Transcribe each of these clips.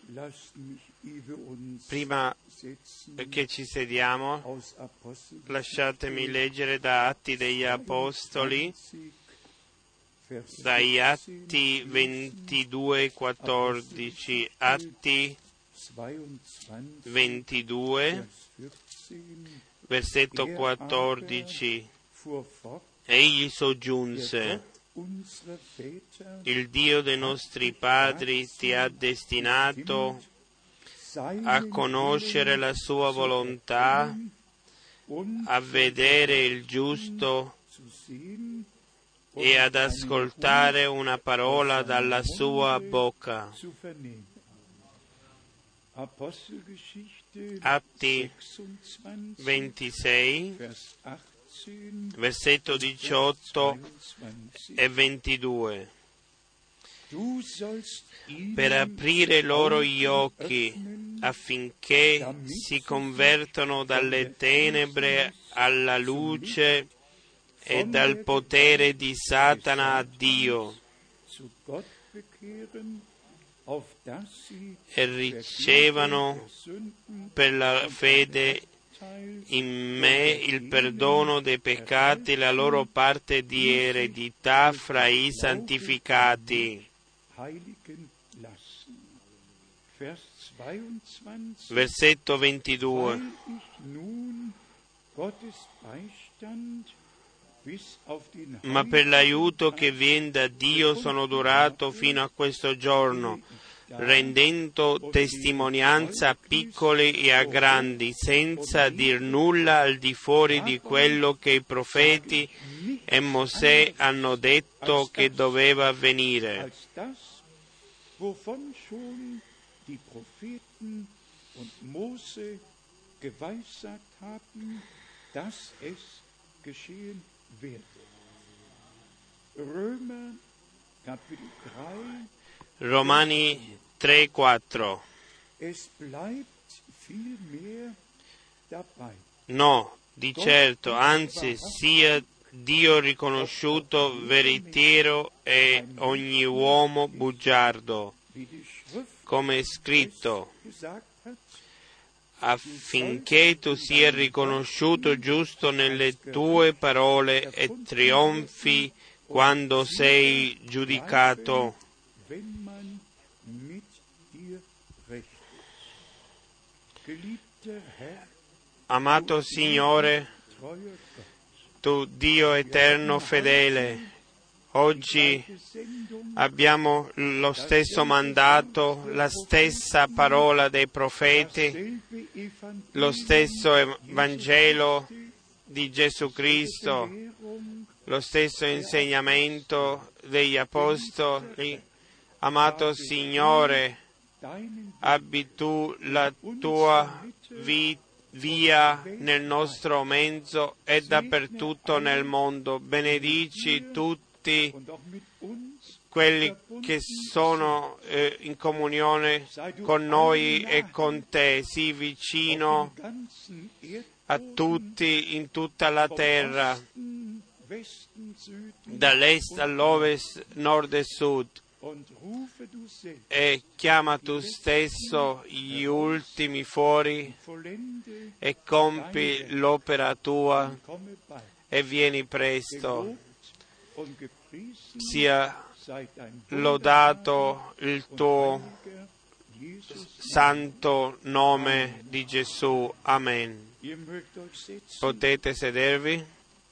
Prima che ci sediamo, lasciatemi leggere da Atti degli Apostoli, dagli Atti 22:14, Atti 22, versetto 14. Egli soggiunse: il Dio dei nostri padri ti ha destinato a conoscere la sua volontà, a vedere il giusto e ad ascoltare una parola dalla sua bocca. Atti 26, versetto 18 e 22. Per aprire loro gli occhi affinché si convertano dalle tenebre alla luce e dal potere di Satana a Dio, e ricevano per la fede in me il perdono dei peccati, la loro parte di eredità fra i santificati. Versetto 22. Ma per l'aiuto che viene da Dio sono durato fino a questo giorno, rendendo testimonianza a piccoli e a grandi, senza dir nulla al di fuori di quello che i profeti e Mosè hanno detto che doveva avvenire. Romani 3:4. No, di certo, anzi sia Dio riconosciuto veritiero e ogni uomo bugiardo, come è scritto, affinché tu sia riconosciuto giusto nelle tue parole e trionfi quando sei giudicato. Amato Signore, tu Dio eterno fedele, oggi abbiamo lo stesso mandato, la stessa parola dei profeti, lo stesso Vangelo di Gesù Cristo, lo stesso insegnamento degli Apostoli. Amato Signore, abbi tu la tua via nel nostro mezzo e dappertutto nel mondo. Benedici tutti quelli che sono in comunione con noi e con te. Sii vicino a tutti in tutta la terra, dall'est all'ovest, nord e sud, e chiama tu stesso gli ultimi fuori e compi l'opera tua e vieni presto. Sia lodato il tuo santo nome di Gesù. Amen. Potete sedervi?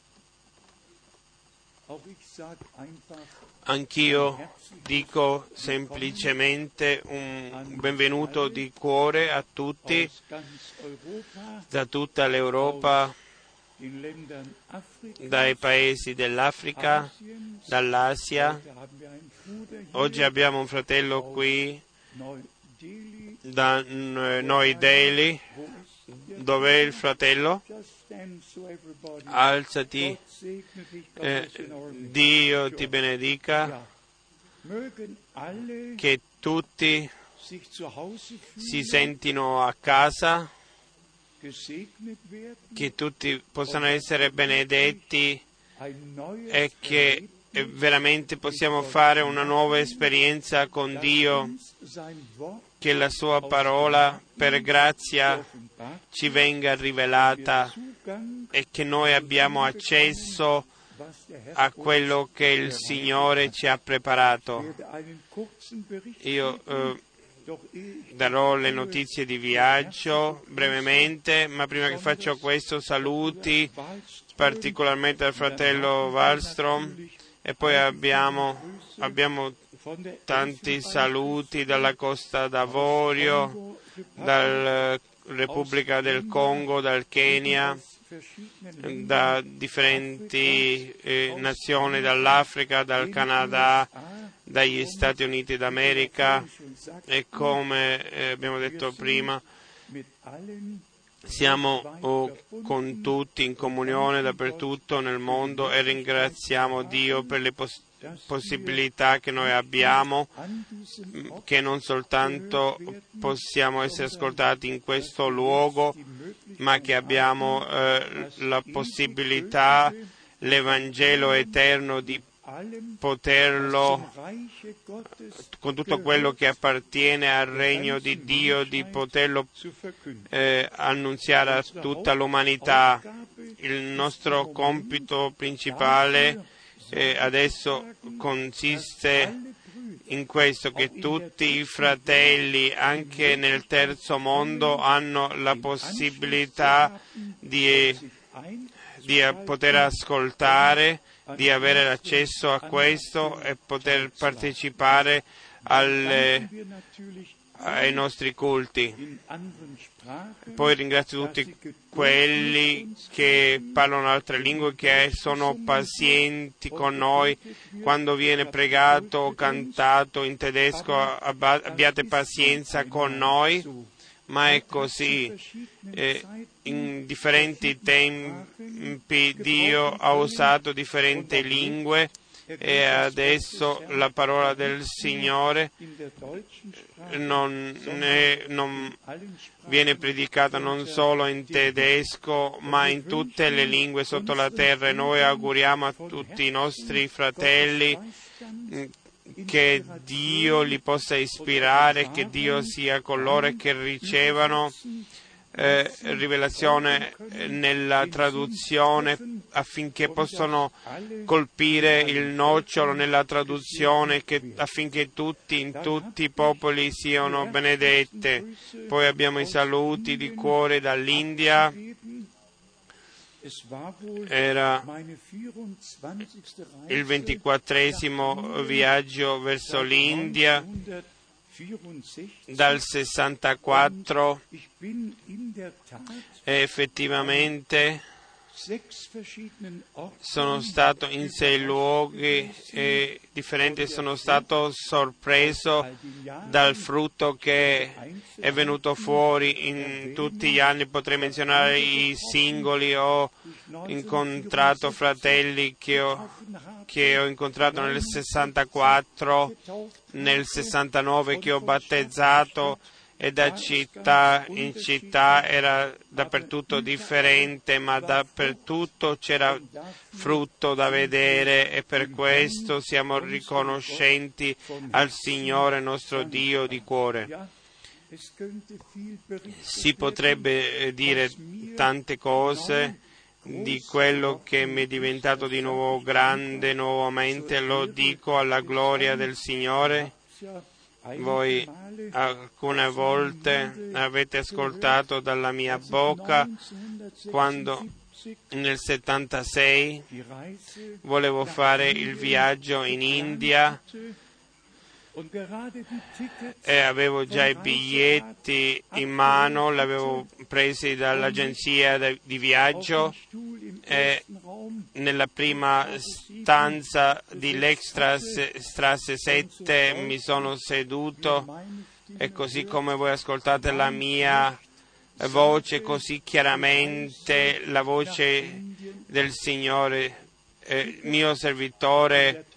Anch'io dico semplicemente un benvenuto di cuore a tutti da tutta l'Europa, dai paesi dell'Africa, dall'Asia. Oggi abbiamo un fratello qui da New Delhi. Dov'è il fratello? Alzati. Dio ti benedica. Che tutti si sentino a casa, che tutti possano essere benedetti e che veramente possiamo fare una nuova esperienza con Dio, che la sua parola per grazia ci venga rivelata e che noi abbiamo accesso a quello che il Signore ci ha preparato. Io darò le notizie di viaggio brevemente, ma prima che faccio questo saluti particolarmente al fratello Wallström e poi abbiamo tanti saluti dalla Costa d'Avorio, dalla Repubblica del Congo, dal Kenya, da differenti nazioni, dall'Africa, dal Canada, dagli Stati Uniti d'America e come abbiamo detto prima siamo con tutti in comunione dappertutto nel mondo e ringraziamo Dio per le possibilità che noi abbiamo, che non soltanto possiamo essere ascoltati in questo luogo, ma che abbiamo la possibilità, l'Evangelo eterno di poterlo, con tutto quello che appartiene al regno di Dio, di poterlo annunziare a tutta l'umanità. Il nostro compito principale adesso consiste in questo, che tutti i fratelli, anche nel terzo mondo, hanno la possibilità di poter ascoltare, di avere accesso a questo e poter partecipare ai nostri culti. Poi ringrazio tutti quelli che parlano altre lingue, che sono pazienti con noi quando viene pregato o cantato in tedesco. Abbiate pazienza con noi, ma è così. In differenti tempi Dio ha usato differenti lingue e adesso la parola del Signore non viene predicata non solo in tedesco ma in tutte le lingue sotto la terra, e noi auguriamo a tutti i nostri fratelli che Dio li possa ispirare, che Dio sia con loro e che ricevano rivelazione nella traduzione affinché possano colpire il nocciolo nella traduzione, affinché in tutti i popoli siano benedette. Poi abbiamo i saluti di cuore dall'India. Era il 24esimo viaggio verso l'India dal 64 e effettivamente sono stato in 6 luoghi differenti e sono stato sorpreso dal frutto che è venuto fuori in tutti gli anni. Potrei menzionare i singoli. Ho incontrato fratelli che ho incontrato nel 64, nel 69 che ho battezzato, e da città in città era dappertutto differente, ma dappertutto c'era frutto da vedere, e per questo siamo riconoscenti al Signore nostro Dio di cuore. Si potrebbe dire tante cose di quello che mi è diventato di nuovo grande nuovamente, lo dico alla gloria del Signore. Voi alcune volte avete ascoltato dalla mia bocca quando nel 76 volevo fare il viaggio in India e avevo già i biglietti in mano, li avevo presi dall'agenzia di viaggio, e nella prima stanza di Lechstrasse 7 mi sono seduto, e così come voi ascoltate la mia voce così chiaramente, la voce del Signore, mio servitore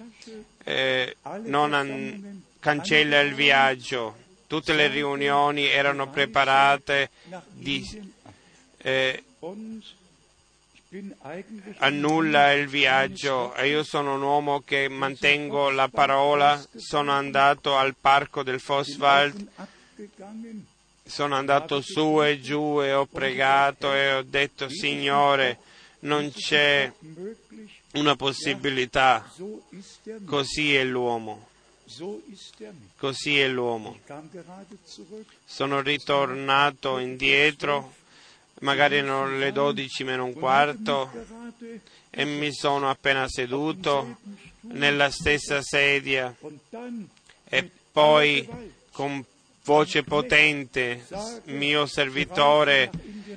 non cancella il viaggio. Tutte le riunioni erano preparate annulla il viaggio e io sono un uomo che mantengo la parola. Sono andato al parco del Vosswald, sono andato su e giù e ho pregato e ho detto: Signore, non c'è una possibilità, così è l'uomo. Così è l'uomo. Sono ritornato indietro, magari erano le 12 meno un quarto, e mi sono appena seduto nella stessa sedia e poi con voce potente, mio servitore,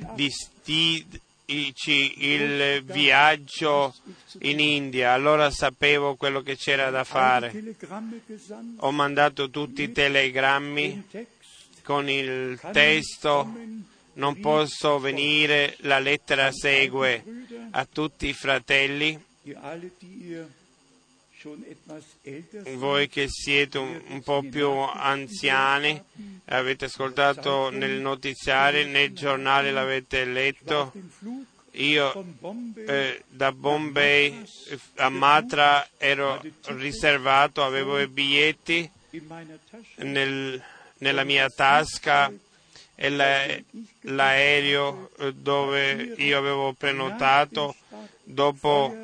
il viaggio in India. Allora sapevo quello che c'era da fare. Ho mandato tutti i telegrammi con il testo: non posso venire, la lettera segue. A tutti i fratelli, voi che siete un po' più anziani, avete ascoltato nel notiziario, nel giornale l'avete letto. Io da Bombay a Matra ero riservato, avevo i biglietti nella mia tasca e l'aereo dove io avevo prenotato, dopo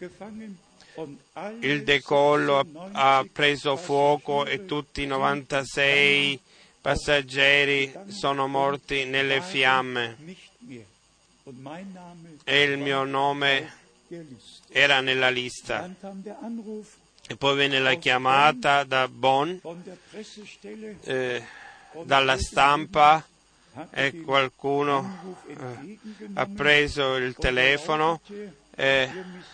il decollo ha preso fuoco e tutti i 96 passeggeri sono morti nelle fiamme e il mio nome era nella lista. E poi venne la chiamata da Bonn, dalla stampa, e qualcuno ha preso il telefono e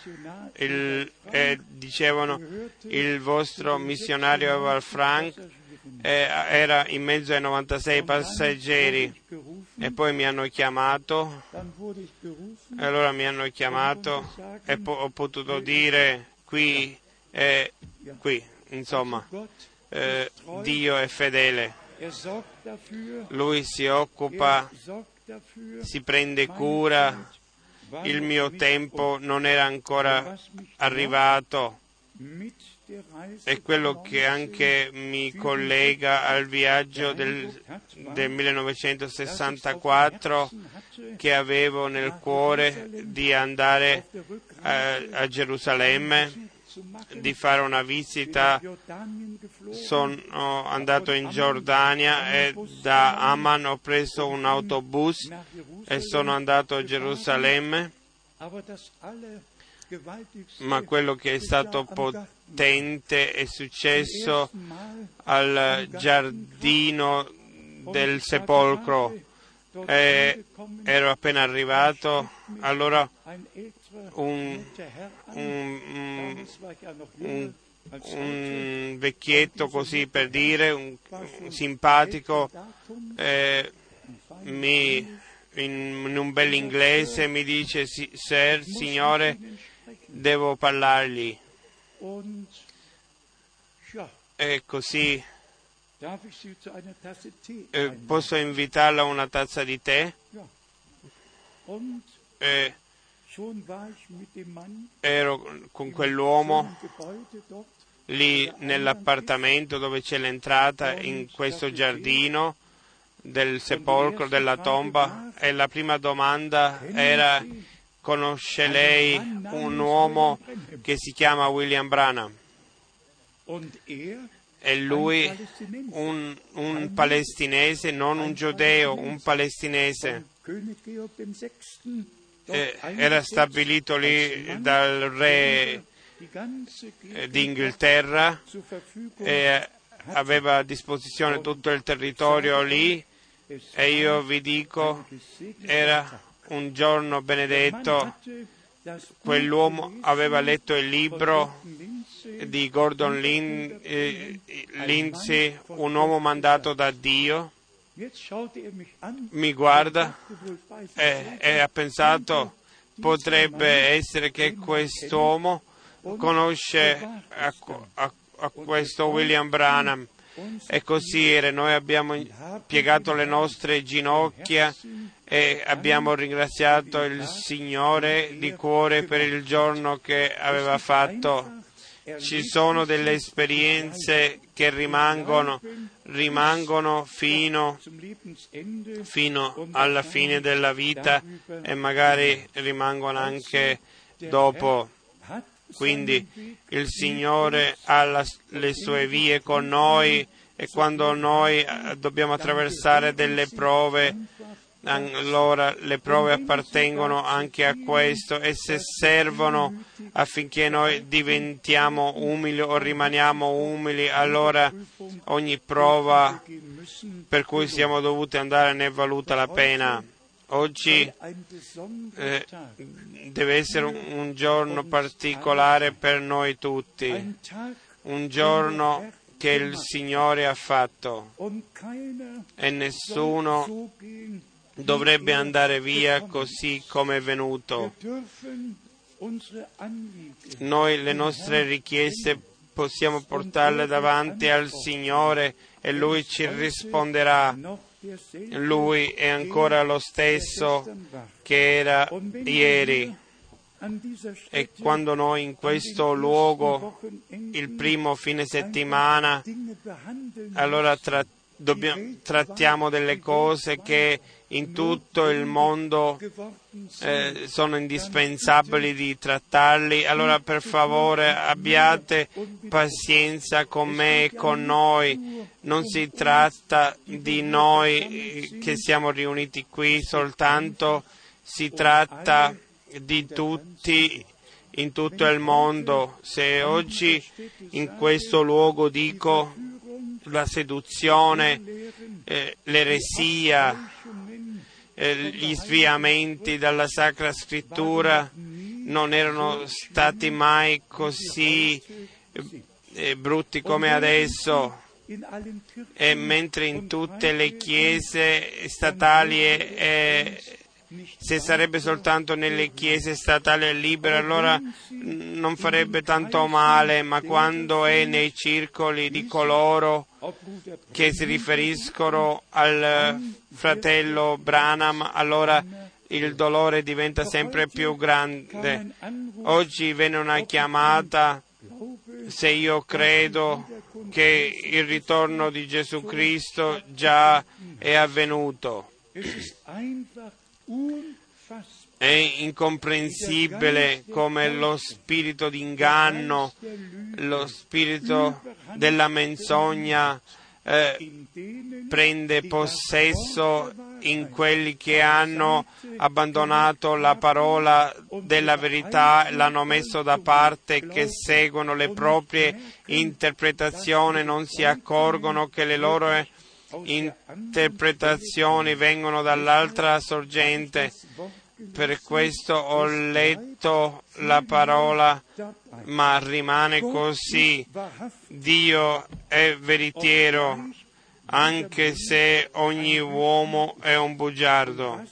dicevano: il vostro missionario Walfranc era in mezzo ai 96 passeggeri. E poi mi hanno chiamato, e allora mi hanno chiamato e ho potuto dire qui, insomma, Dio è fedele. Lui si occupa, si prende cura. Il mio tempo non era ancora arrivato. È quello che anche mi collega al viaggio del 1964, che avevo nel cuore di andare a Gerusalemme, di fare una visita. Sono andato in Giordania e da Amman ho preso un autobus e sono andato a Gerusalemme. Ma quello che è stato potente è successo al giardino del sepolcro. Ero appena arrivato, allora un vecchietto, così per dire, un simpatico, in un bel inglese mi dice: Sir, signore, devo parlargli. E così posso invitarla a una tazza di tè? Ero con quell'uomo lì nell'appartamento dove c'è l'entrata in questo giardino del sepolcro, della tomba, e la prima domanda era: conosce lei un uomo che si chiama William Branham? E lui, un palestinese, non un giudeo, un palestinese, era stabilito lì dal re d'Inghilterra e aveva a disposizione tutto il territorio lì. E io vi dico, era un giorno benedetto. Quell'uomo aveva letto il libro di Gordon Lindsay, un uomo mandato da Dio. Mi guarda e ha pensato: potrebbe essere che quest'uomo conosce a questo William Branham. E così era. Noi abbiamo piegato le nostre ginocchia e abbiamo ringraziato il Signore di cuore per il giorno che aveva fatto. Ci sono delle esperienze che rimangono fino alla fine della vita e magari rimangono anche dopo. Quindi il Signore ha le sue vie con noi e quando noi dobbiamo attraversare delle prove, allora le prove appartengono anche a questo e se servono affinché noi diventiamo umili o rimaniamo umili, allora ogni prova per cui siamo dovuti andare ne è valuta la pena. Oggi deve essere un giorno particolare per noi tutti, un giorno che il Signore ha fatto e nessuno dovrebbe andare via così come è venuto. Noi le nostre richieste possiamo portarle davanti al Signore e Lui ci risponderà. Lui è ancora lo stesso che era ieri. E quando noi in questo luogo, il primo fine settimana, allora trattiamo delle cose che in tutto il mondo sono indispensabili di trattarli, allora per favore abbiate pazienza con me e con noi. Non si tratta di noi che siamo riuniti qui soltanto, si tratta di tutti in tutto il mondo. Se oggi in questo luogo dico la seduzione, l'eresia, gli sviamenti dalla Sacra Scrittura non erano stati mai così brutti come adesso, e mentre in tutte le chiese statali se sarebbe soltanto nelle chiese statali e libere, allora non farebbe tanto male, ma quando è nei circoli di coloro che si riferiscono al fratello Branham, allora il dolore diventa sempre più grande. Oggi viene una chiamata, se io credo che il ritorno di Gesù Cristo già è avvenuto. È incomprensibile come lo spirito di inganno, lo spirito della menzogna prende possesso in quelli che hanno abbandonato la parola della verità, l'hanno messo da parte, che seguono le proprie interpretazioni, non si accorgono che le loro interpretazioni vengono dall'altra sorgente. Per questo ho letto la parola, ma rimane così. Dio è veritiero, anche se ogni uomo è un bugiardo.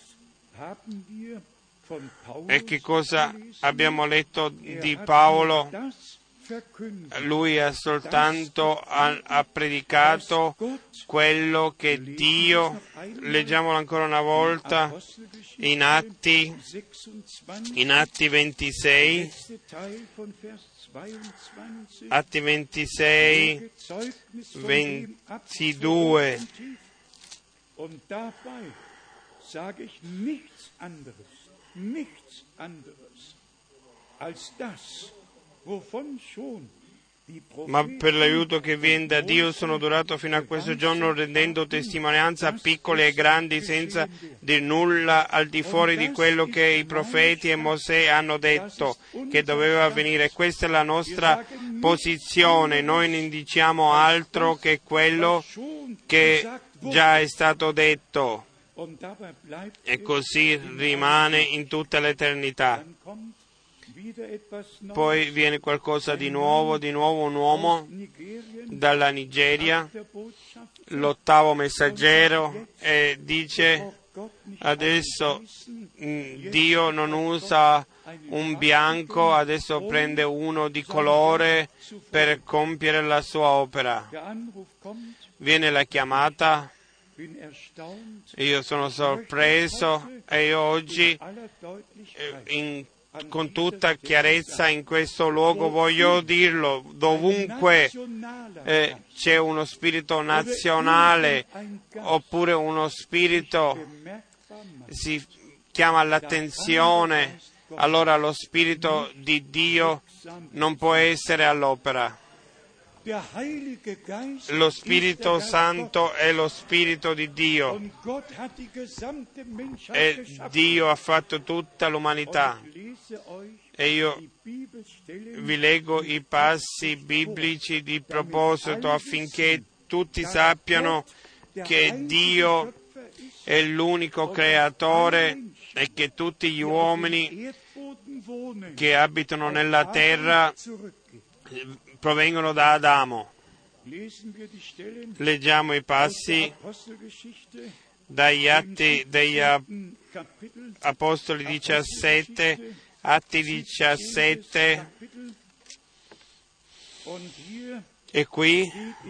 E che cosa abbiamo letto di Paolo? Lui ha soltanto predicato quello che Dio, leggiamolo ancora una volta, in Atti 26, Atti 26, 22. Und dabei sage ich nichts anderes als das, wovon schon. Ma per l'aiuto che viene da Dio sono durato fino a questo giorno, rendendo testimonianza a piccoli e grandi, senza dir nulla al di fuori di quello che i profeti e Mosè hanno detto che doveva avvenire. Questa è la nostra posizione. Noi non diciamo altro che quello che già è stato detto, e così rimane in tutta l'eternità. Poi viene qualcosa di nuovo, un uomo dalla Nigeria, l'8° messaggero, e dice: adesso Dio non usa un bianco, adesso prende uno di colore per compiere la sua opera. Viene la chiamata Io sono sorpreso e io oggi con tutta chiarezza in questo luogo voglio dirlo, dovunque c'è uno spirito nazionale oppure uno spirito si chiama l'attenzione, allora lo Spirito di Dio non può essere all'opera. Lo Spirito Santo è lo Spirito di Dio e Dio ha fatto tutta l'umanità. E io vi leggo i passi biblici di proposito affinché tutti sappiano che Dio è l'unico creatore e che tutti gli uomini che abitano nella terra provengono da Adamo. Leggiamo i passi dagli Atti degli Apostoli 17, Atti 17, e qui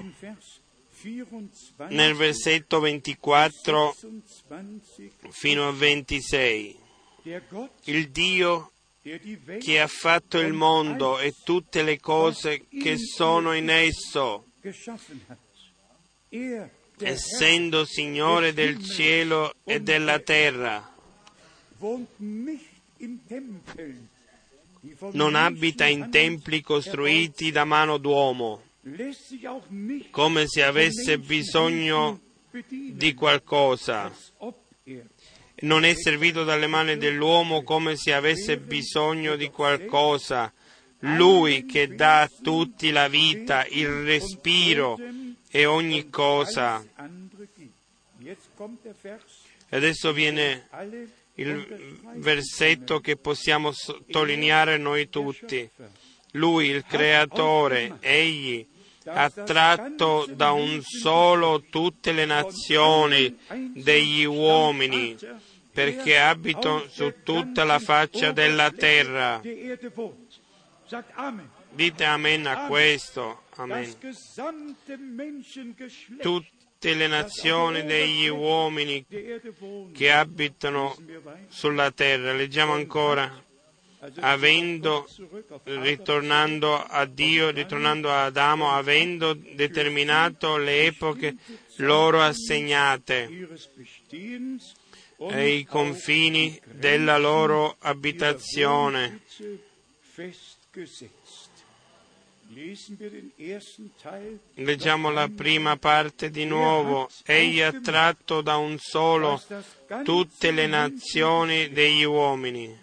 nel versetto 24 fino a 26, il Dio che ha fatto il mondo e tutte le cose che sono in esso, essendo Signore del cielo e della terra, non abita in templi costruiti da mano d'uomo, come se avesse bisogno di qualcosa. Non è servito dalle mani dell'uomo come se avesse bisogno di qualcosa. Lui che dà a tutti la vita, il respiro e ogni cosa. Adesso viene il versetto che possiamo sottolineare noi tutti. Lui, il Creatore, Egli ha tratto da un solo tutte le nazioni degli uomini, perché abitano su tutta la faccia della terra. Dite amen a questo. Amen. Tutte le nazioni degli uomini che abitano sulla terra. Leggiamo ancora. Ritornando a Dio, ritornando a Adamo, avendo determinato le epoche loro assegnate e i confini della loro abitazione. Leggiamo la prima parte di nuovo. Egli ha tratto da un solo tutte le nazioni degli uomini,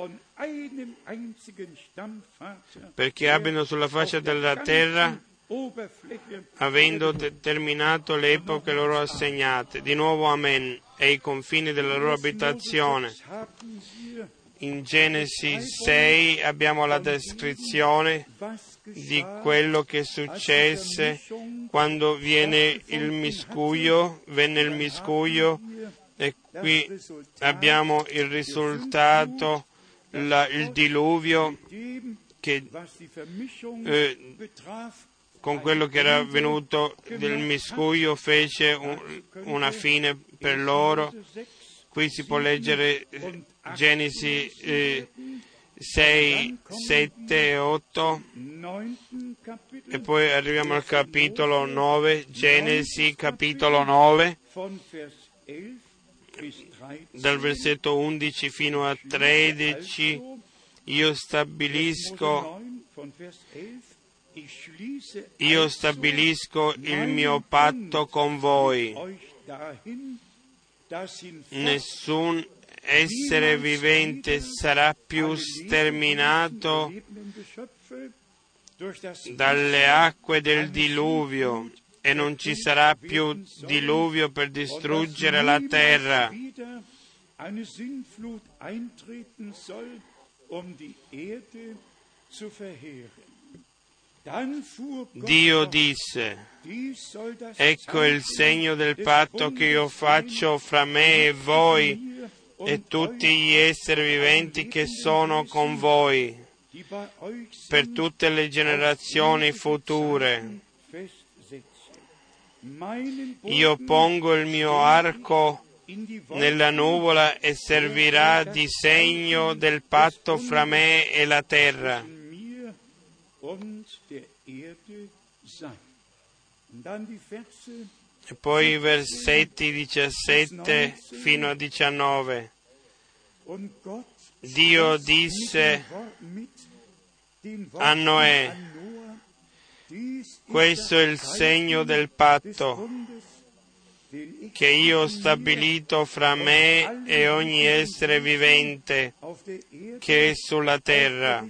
perché abitano sulla faccia della terra, avendo determinato le epoche loro assegnate. Di nuovo amen. E i confini della loro abitazione. In Genesi 6 abbiamo la descrizione di quello che successe quando venne il miscuglio, e qui abbiamo il risultato, il diluvio che con quello che era venuto del miscuglio fece una fine per loro. Qui si può leggere Genesi 6, 7 e 8 e poi arriviamo al capitolo 9, Genesi capitolo 9, dal versetto 11 fino a 13. Io stabilisco il mio patto con voi. Nessun essere vivente sarà più sterminato dalle acque del diluvio, e non ci sarà più diluvio per distruggere la terra. Dio disse: ecco il segno del patto che io faccio fra me e voi e tutti gli esseri viventi che sono con voi per tutte le generazioni future. Io pongo il mio arco nella nuvola e servirà di segno del patto fra me e la terra. E poi i versetti 17 fino a 19. Dio disse a Noè: questo è il segno del patto che io ho stabilito fra me e ogni essere vivente che è sulla terra.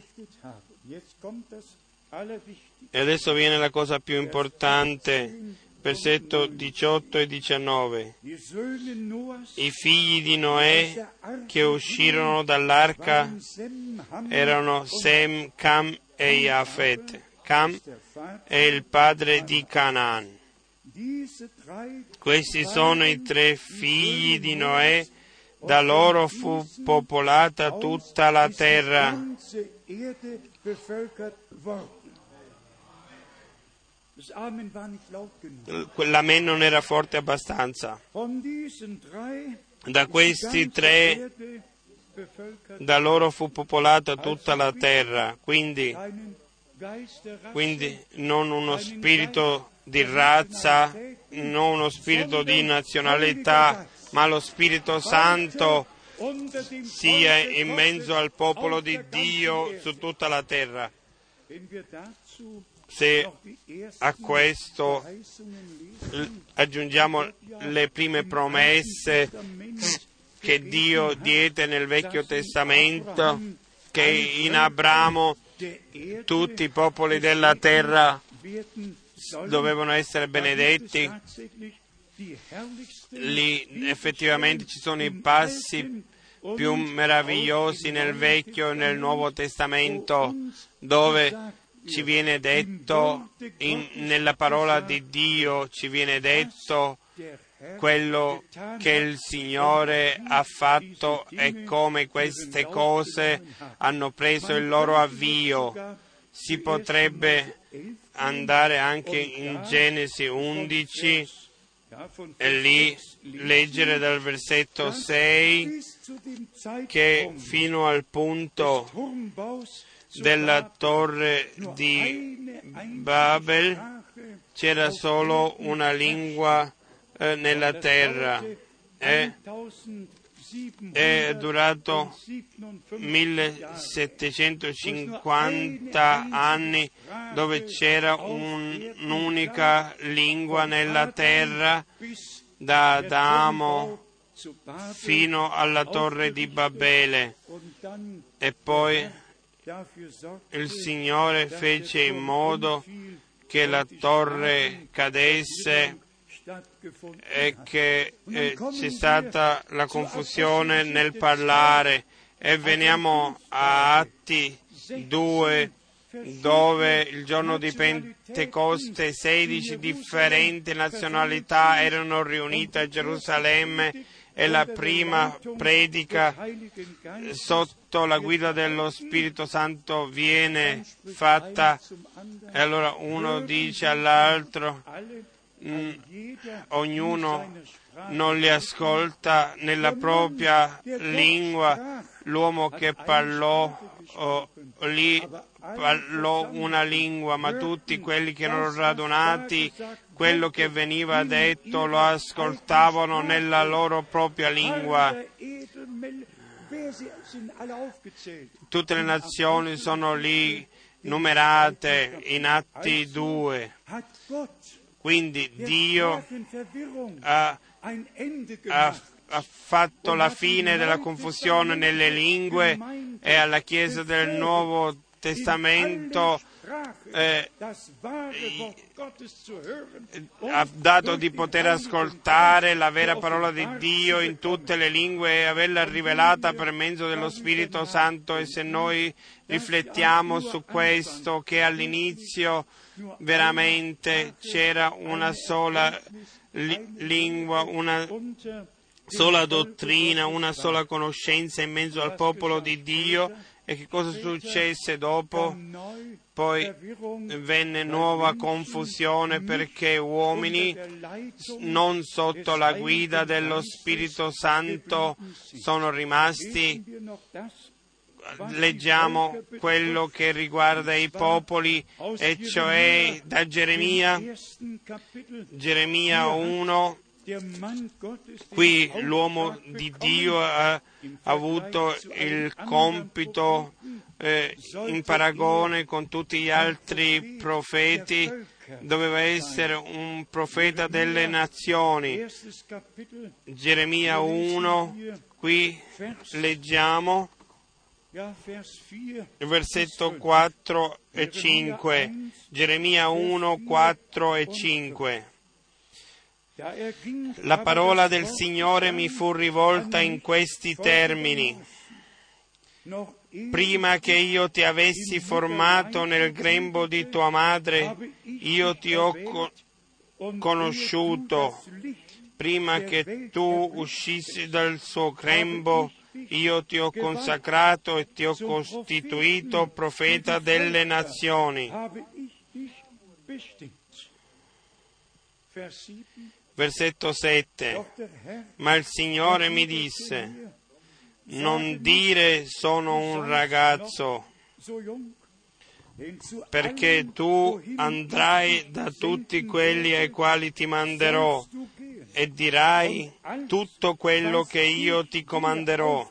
E adesso viene la cosa più importante, versetto 18 e 19. I figli di Noè che uscirono dall'arca erano Sem, Cam e Jafet. Cam è il padre di Canaan. Questi sono i 3 figli di Noè, da loro fu popolata tutta la terra. L'amen non era forte abbastanza. Da questi 3, da loro fu popolata tutta la terra, quindi non uno spirito di razza, non uno spirito di nazionalità, ma lo Spirito Santo sia in mezzo al popolo di Dio su tutta la terra. Se a questo aggiungiamo le prime promesse che Dio diede nel Vecchio Testamento, che in Abramo tutti i popoli della terra dovevano essere benedetti, lì effettivamente ci sono i passi più meravigliosi nel Vecchio e nel Nuovo Testamento, dove ci viene detto, nella parola di Dio ci viene detto quello che il Signore ha fatto e come queste cose hanno preso il loro avvio. Si potrebbe andare anche in Genesi 11 e lì leggere dal versetto 6 che fino al punto della torre di Babel c'era solo una lingua nella terra. È durato 1750 anni dove c'era un'unica lingua nella terra, da Adamo fino alla torre di Babele. E poi il Signore fece in modo che la torre cadesse e che c'è stata la confusione nel parlare. E veniamo a Atti 2, dove il giorno di Pentecoste 16 differenti nazionalità erano riunite a Gerusalemme e la prima predica sotto la guida dello Spirito Santo viene fatta, e allora uno dice all'altro, ognuno non li ascolta nella propria lingua. L'uomo che parlò lì parlò una lingua, ma tutti quelli che erano radunati, quello che veniva detto lo ascoltavano nella loro propria lingua. Tutte le nazioni sono lì numerate in Atti 2. Quindi Dio ha fatto la fine della confusione nelle lingue, e alla Chiesa del Nuovo Testamento ha dato di poter ascoltare la vera parola di Dio in tutte le lingue e averla rivelata per mezzo dello Spirito Santo. E se noi riflettiamo su questo, che all'inizio veramente c'era una sola lingua, una sola dottrina, una sola conoscenza in mezzo al popolo di Dio, E che cosa successe dopo? Poi venne nuova confusione perché uomini non sotto la guida dello Spirito Santo sono rimasti. Leggiamo quello che riguarda i popoli, e cioè da Geremia 1. Qui l'uomo di Dio ha avuto il compito in paragone con tutti gli altri profeti, doveva essere un profeta delle nazioni. Geremia 1, qui leggiamo il versetto 4 e 5. Geremia 1, 4 e 5. La parola del Signore mi fu rivolta in questi termini: prima che io ti avessi formato nel grembo di tua madre, io ti ho conosciuto. Prima che tu uscissi dal suo grembo, io ti ho consacrato e ti ho costituito profeta delle nazioni. Versetto 7. Ma il Signore mi disse: non dire sono un ragazzo, perché tu andrai da tutti quelli ai quali ti manderò e dirai tutto quello che io ti comanderò.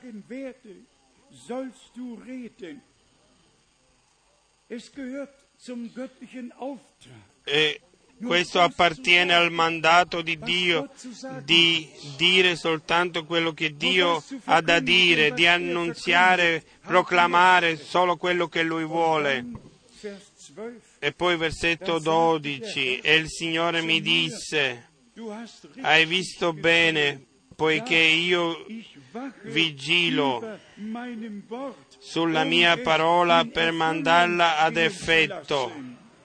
E questo appartiene al mandato di Dio, di dire soltanto quello che Dio ha da dire, di annunziare, proclamare solo quello che Lui vuole. E poi versetto 12, e il Signore mi disse: hai visto bene, poiché io vigilo sulla mia parola per mandarla ad effetto.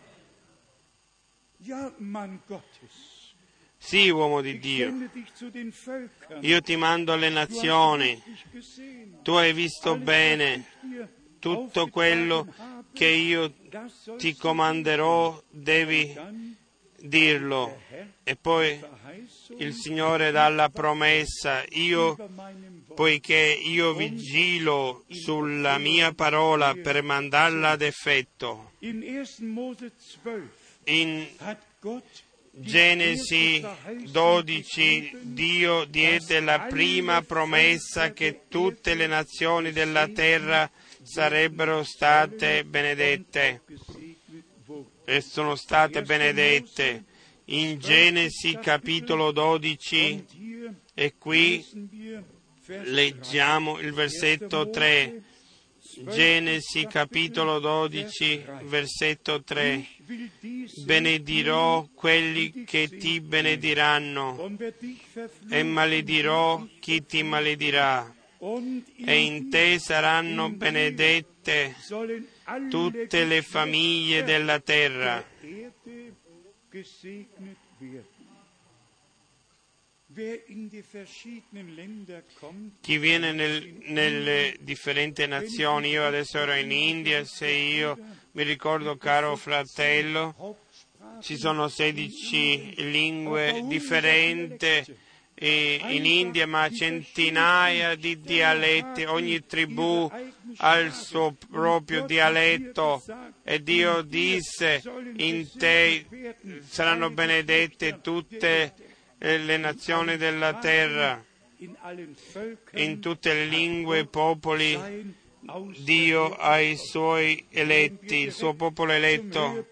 Sì, uomo di Dio, io ti mando alle nazioni, tu hai visto bene tutto quello che io ti comanderò, devi dirlo. E poi il Signore dà la promessa: poiché io vigilo sulla mia parola per mandarla ad effetto. In Genesi 12 Dio diede la prima promessa che tutte le nazioni della terra sarebbero state benedette, e sono state benedette. In Genesi capitolo 12, e qui leggiamo il versetto 3. Genesi capitolo 12, versetto 3. Benedirò quelli che ti benediranno e maledirò chi ti maledirà, e in te saranno benedette tutte le famiglie della terra. Chi viene nelle differenti nazioni, io adesso ero in India, se io mi ricordo, caro fratello, ci sono 16 lingue differenti in India, ma centinaia di dialetti, ogni tribù ha il suo proprio dialetto, e Dio disse: in te saranno benedette tutte le nazioni della terra. In tutte le lingue e popoli Dio ha i suoi eletti, il suo popolo eletto.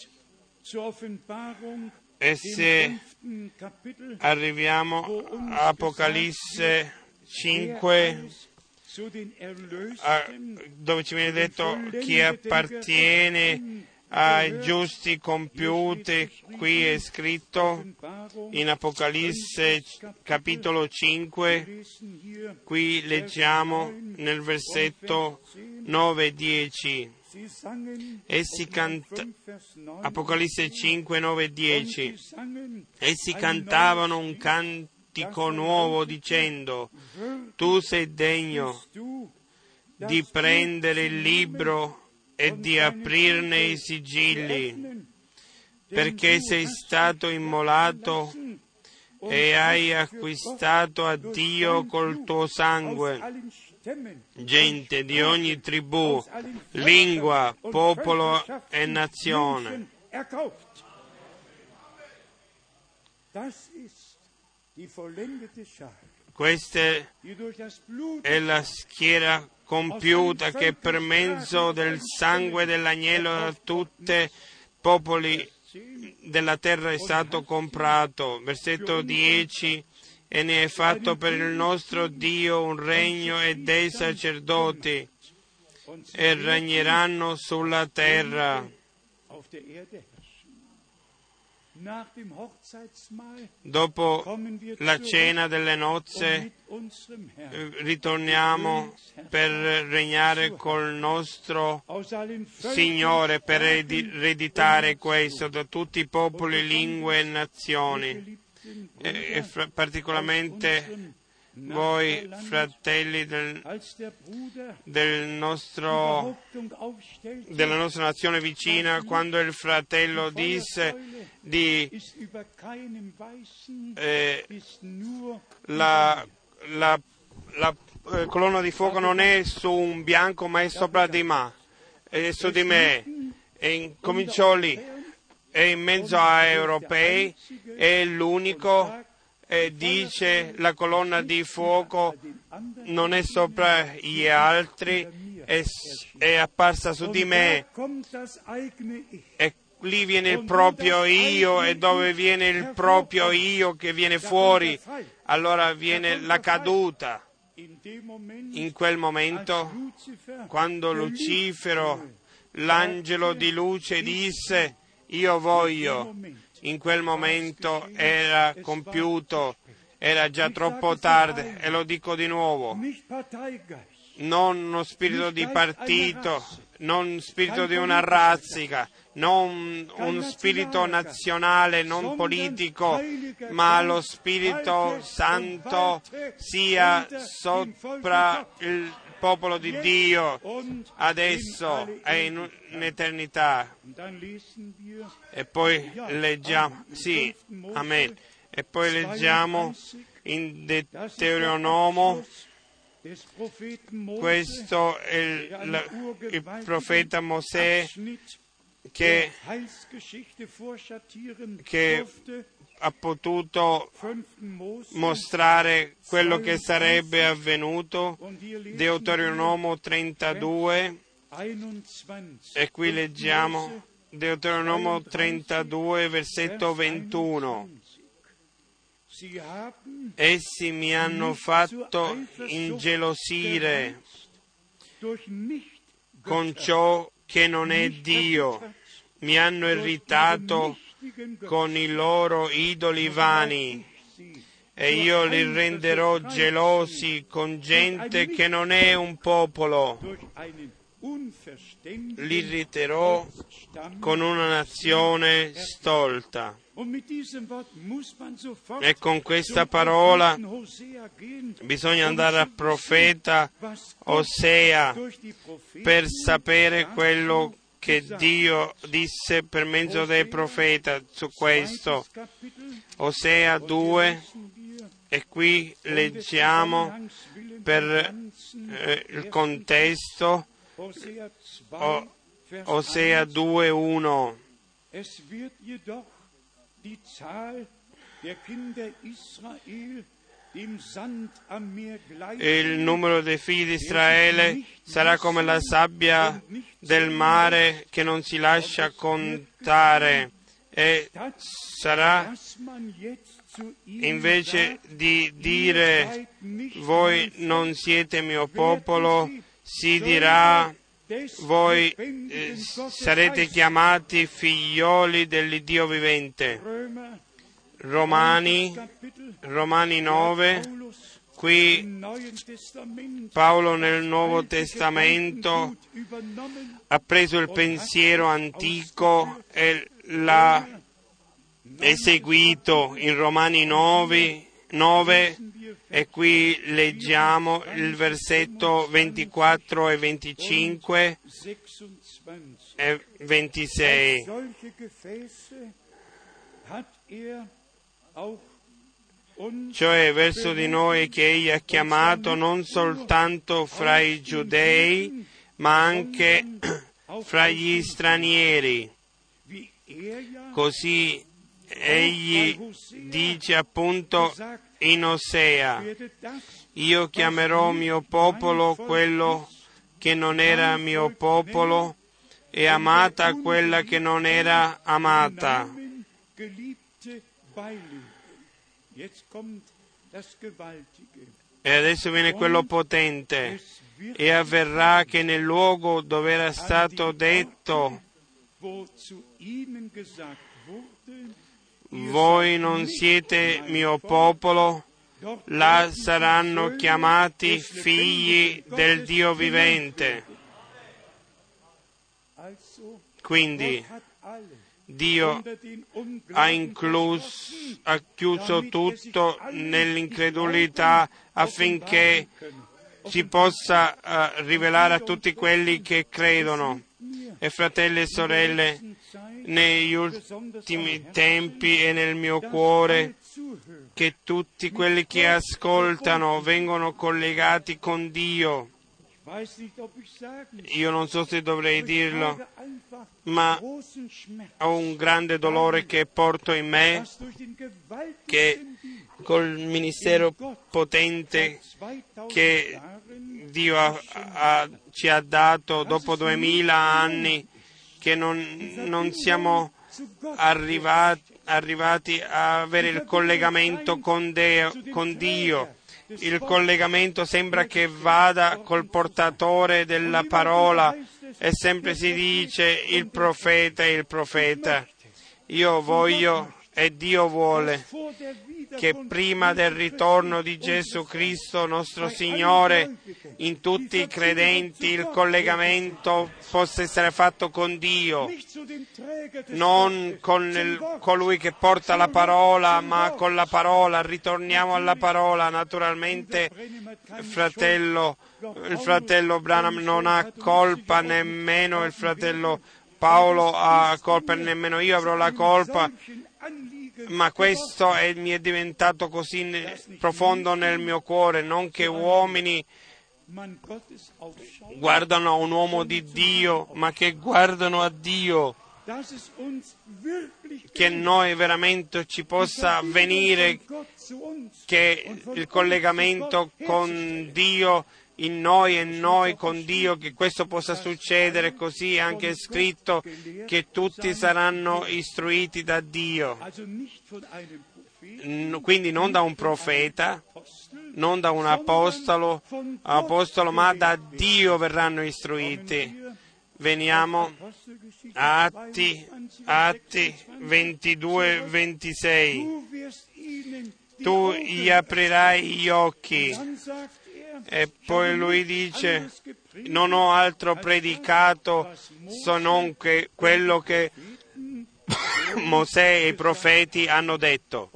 E se arriviamo a Apocalisse 5, dove ci viene detto chi appartiene ai giusti compiuti, qui è scritto in Apocalisse capitolo 5, qui leggiamo nel versetto 9 e 10. Apocalisse 5, 9 e 10. Essi cantavano un cantico nuovo dicendo: tu sei degno di prendere il libro e di aprirne i sigilli, perché sei stato immolato e hai acquistato a Dio col tuo sangue gente di ogni tribù, lingua, popolo e nazione. Questa è la schiera compiuta che per mezzo del sangue dell'agnello da tutti i popoli della terra è stato comprato. Versetto 10. E ne è fatto per il nostro Dio un regno e dei sacerdoti, e regneranno sulla terra. Dopo la cena delle nozze ritorniamo per regnare col nostro Signore, per ereditare questo da tutti i popoli, lingue e nazioni. E particolarmente voi, fratelli della nostra nazione vicina, quando il fratello disse la colonna di fuoco non è su un bianco ma è sopra di me, è su di me, e incominciò lì. È in mezzo a europei, è l'unico, e dice la colonna di fuoco non è sopra gli altri, è apparsa su di me, e lì viene il proprio io, e dove viene il proprio io che viene fuori, allora viene la caduta. In quel momento, quando Lucifero, l'angelo di luce, disse io voglio, in quel momento era compiuto, era già troppo tardi, e lo dico di nuovo, non uno spirito di partito, non spirito di una razzica, non un spirito nazionale, non politico, ma lo Spirito Santo sia sopra il popolo di Dio, adesso e in eternità. E poi leggiamo, sì, amen. E poi leggiamo in Deuteronomo, questo è il profeta Mosè che ha potuto mostrare quello che sarebbe avvenuto. Deuteronomo 32, e qui leggiamo Deuteronomo 32, versetto 21. Essi mi hanno fatto ingelosire con ciò che non è Dio, mi hanno irritato con i loro idoli vani, e io li renderò gelosi con gente che non è un popolo, li irriterò con una nazione stolta. E con questa parola bisogna andare al profeta Osea per sapere quello che Dio disse per mezzo del profeta su questo. Osea 2, e qui leggiamo per il contesto Osea 2,1. Il numero dei figli di Israele sarà come la sabbia del mare che non si lascia contare, e sarà, invece di dire voi non siete mio popolo, si dirà voi sarete chiamati figlioli dell'Iddio vivente. Romani 9, qui Paolo nel Nuovo Testamento ha preso il pensiero antico e l'ha eseguito in Romani 9, E qui leggiamo il versetto 24 e 25 e 26. Cioè verso di noi che Egli ha chiamato non soltanto fra i giudei, ma anche fra gli stranieri. Così Egli dice appunto in Osea: io chiamerò mio popolo quello che non era mio popolo, e amata quella che non era amata. E adesso viene quello potente. E avverrà che nel luogo dove era stato detto: voi non siete mio popolo, là saranno chiamati figli del Dio vivente. Quindi Dio ha chiuso tutto nell'incredulità affinché si possa rivelare a tutti quelli che credono. E fratelli e sorelle, negli ultimi tempi è nel mio cuore che tutti quelli che ascoltano vengono collegati con Dio. Io non so se dovrei dirlo, ma ho un grande dolore che porto in me, che col ministero potente che Dio ci ha dato dopo 2000 anni, che non siamo arrivati a avere il collegamento con Dio. Il collegamento sembra che vada col portatore della parola e sempre si dice il profeta. Io voglio e Dio vuole che prima del ritorno di Gesù Cristo, nostro Signore, in tutti i credenti il collegamento possa essere fatto con Dio, non con colui che porta la parola, ma con la parola. Ritorniamo alla parola. Naturalmente il fratello Branham non ha colpa, nemmeno il fratello Paolo ha colpa, nemmeno io avrò la colpa, ma questo mi è diventato così profondo nel mio cuore, non che uomini guardano a un uomo di Dio, ma che guardano a Dio. Che noi veramente ci possa avvenire che il collegamento con Dio in noi e noi con Dio, che questo possa succedere. Così è anche scritto che tutti saranno istruiti da Dio, quindi non da un profeta, non da un apostolo, ma da Dio verranno istruiti. Veniamo a Atti 22-26. Tu gli aprirai gli occhi. E poi lui dice: non ho altro predicato se non che quello che Mosè e i profeti hanno detto.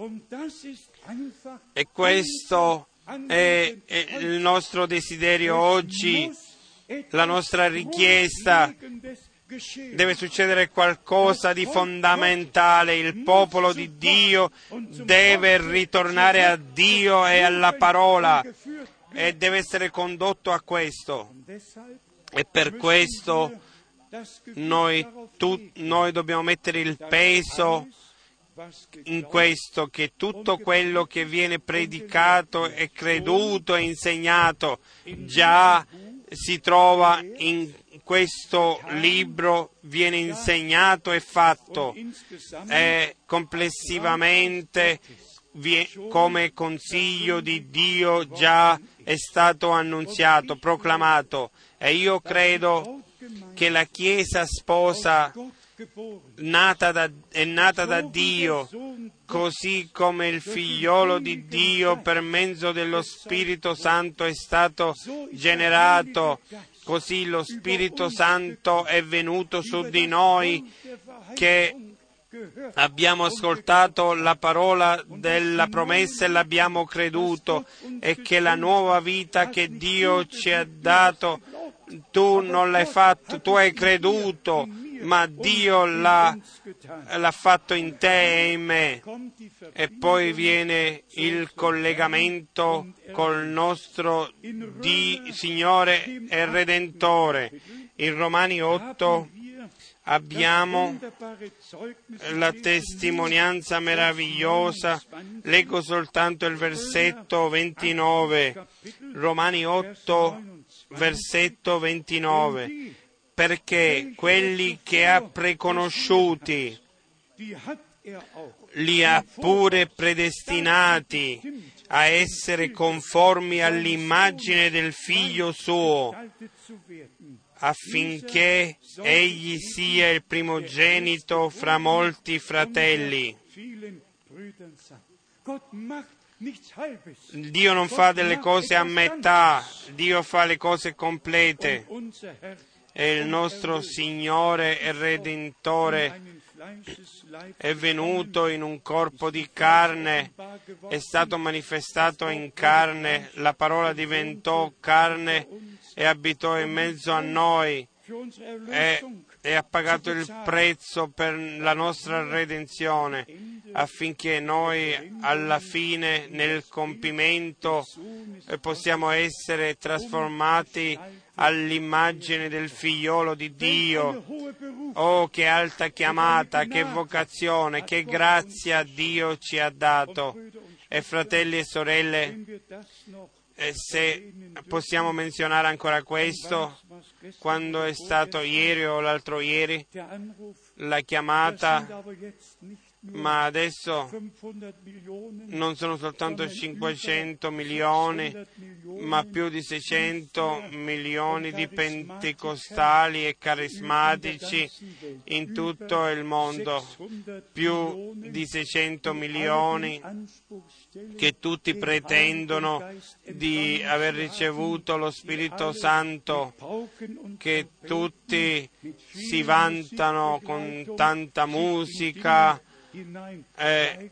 E questo è il nostro desiderio oggi, la nostra richiesta. Deve succedere qualcosa di fondamentale. Il popolo di Dio deve ritornare a Dio e alla parola, e deve essere condotto a questo. E per questo noi dobbiamo mettere il peso in questo, che tutto quello che viene predicato e creduto e insegnato già si trova in questo libro, viene insegnato e fatto, e complessivamente come consiglio di Dio già è stato annunziato, proclamato. E io credo che la Chiesa sposa è nata da Dio, così come il figliolo di Dio per mezzo dello Spirito Santo è stato generato, così lo Spirito Santo è venuto su di noi, che abbiamo ascoltato la parola della promessa e l'abbiamo creduto, e che la nuova vita che Dio ci ha dato, tu non l'hai fatto, tu hai creduto, ma Dio l'ha fatto in te e in me. E poi viene il collegamento col nostro Signore e Redentore. In Romani 8 abbiamo la testimonianza meravigliosa. Leggo soltanto il versetto 29, Romani 8, versetto 29. Perché quelli che ha preconosciuti li ha pure predestinati a essere conformi all'immagine del Figlio suo, affinché egli sia il primogenito fra molti fratelli. Dio non fa delle cose a metà, Dio fa le cose complete. E il nostro Signore e Redentore è venuto in un corpo di carne, è stato manifestato in carne, la parola diventò carne e abitò in mezzo a noi e ha pagato il prezzo per la nostra redenzione, affinché noi alla fine, nel compimento, possiamo essere trasformati all'immagine del Figliolo di Dio. Oh, che alta chiamata, che vocazione, che grazia Dio ci ha dato. E fratelli e sorelle, se possiamo menzionare ancora questo, quando è stato ieri o l'altro ieri la chiamata, ma adesso non sono soltanto 500 milioni, ma più di 600 milioni di pentecostali e carismatici in tutto il mondo, più di 600 milioni che tutti pretendono di aver ricevuto lo Spirito Santo, che tutti si vantano con tanta musica e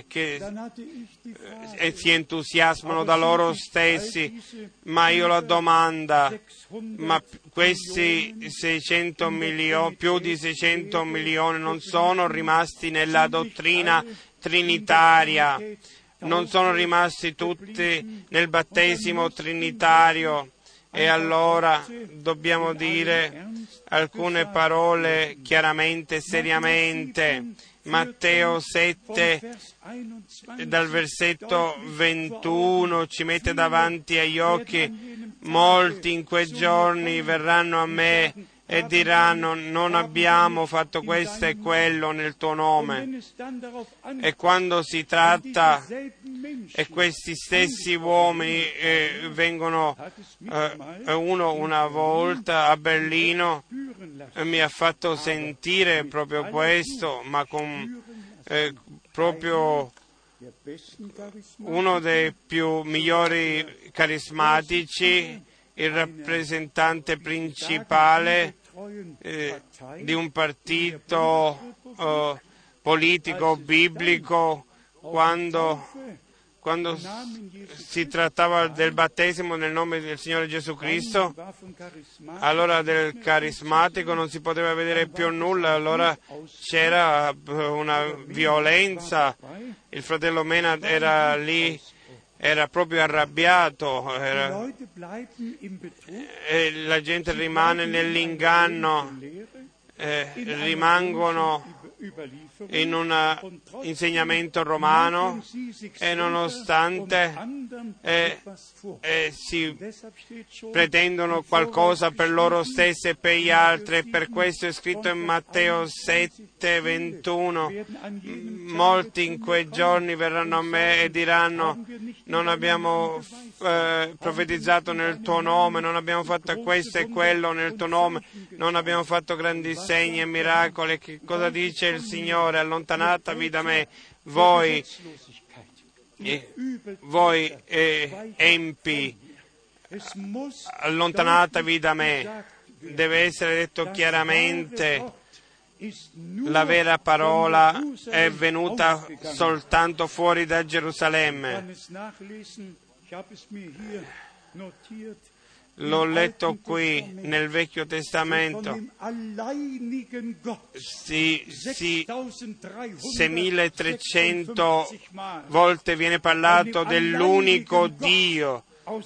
si entusiasmano da loro stessi, ma io la domanda, ma questi 600 milioni, più di 600 milioni non sono rimasti nella dottrina trinitaria, non sono rimasti tutti nel battesimo trinitario? E allora dobbiamo dire alcune parole chiaramente, seriamente. Matteo 7, dal versetto 21, ci mette davanti agli occhi: molti in quei giorni verranno a me e diranno: non abbiamo fatto questo e quello nel tuo nome. E quando si tratta, e questi stessi uomini vengono, uno una volta a Berlino mi ha fatto sentire proprio questo, ma con proprio uno dei più migliori carismatici, il rappresentante principale di un partito politico biblico, quando si trattava del battesimo nel nome del Signore Gesù Cristo, allora del carismatico non si poteva vedere più nulla, allora c'era una violenza. Il fratello Mena era lì, era proprio arrabbiato, e la gente rimane nell'inganno, rimangono in un insegnamento romano, e nonostante si pretendono qualcosa per loro stessi e per gli altri. E per questo è scritto in Matteo 7, 21: molti in quei giorni verranno a me e diranno: non abbiamo profetizzato nel tuo nome, non abbiamo fatto questo e quello nel tuo nome, non abbiamo fatto grandi segni e miracoli. Che cosa dice il Signore? Allontanatevi da me, voi empi, allontanatevi da me. Deve essere detto chiaramente La vera parola è venuta soltanto fuori da Gerusalemme. L'ho letto qui nel Vecchio Testamento. 6.300 volte viene parlato dell'unico Dio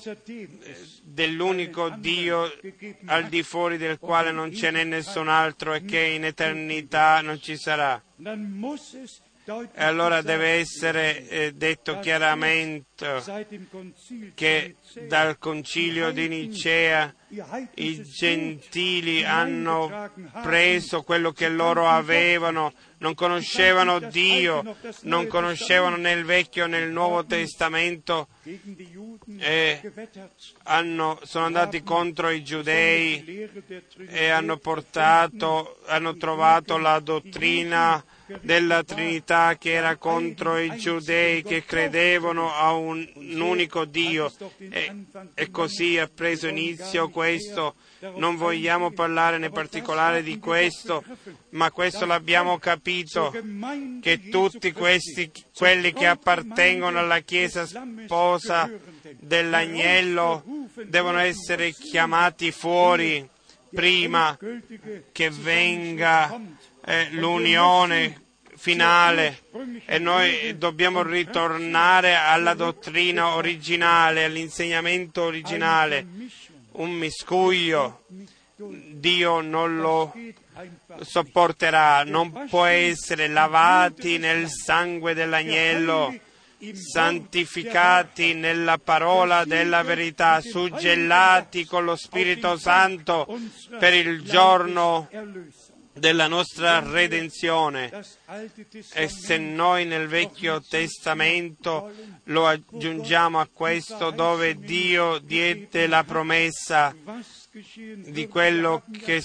al di fuori del quale non ce n'è nessun altro e che in eternità non ci sarà. E allora deve essere detto chiaramente che dal concilio di Nicea i gentili hanno preso quello che loro avevano, non conoscevano Dio, non conoscevano nel Vecchio e nel Nuovo Testamento e sono andati contro i giudei e hanno trovato la dottrina della Trinità che era contro i giudei che credevano a un unico Dio e così ha preso inizio questo. Non vogliamo parlare nei particolari di questo, ma questo l'abbiamo capito, che tutti quelli che appartengono alla Chiesa sposa dell'Agnello devono essere chiamati fuori prima che venga l'unione finale, e noi dobbiamo ritornare alla dottrina originale, all'insegnamento originale. Un miscuglio Dio non lo sopporterà, non può essere lavati nel sangue dell'agnello, santificati nella parola della verità, suggellati con lo Spirito Santo per il giorno della nostra redenzione. E se noi nel Vecchio Testamento lo aggiungiamo a questo, dove Dio diede la promessa di quello che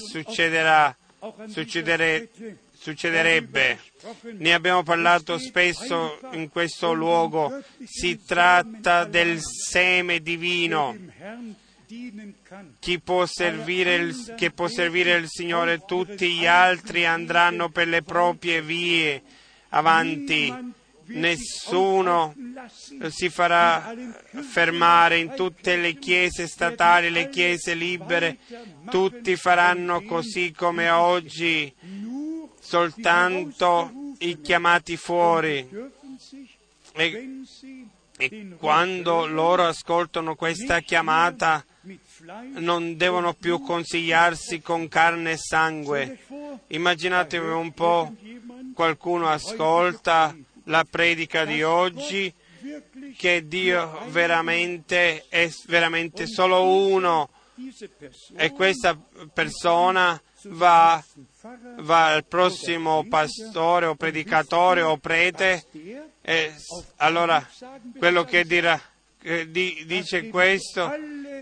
succederebbe. Ne abbiamo parlato spesso in questo luogo. Si tratta del seme divino che può servire il Signore. Tutti gli altri andranno per le proprie vie avanti. Nessuno si farà fermare in tutte le chiese statali, le chiese libere. Tutti faranno così come oggi, soltanto i chiamati fuori. E quando loro ascoltano questa chiamata, non devono più consigliarsi con carne e sangue. Immaginatevi un po', qualcuno ascolta la predica di oggi, che Dio veramente è veramente solo uno, e questa persona va al prossimo pastore o predicatore o prete, e allora quello che dice questo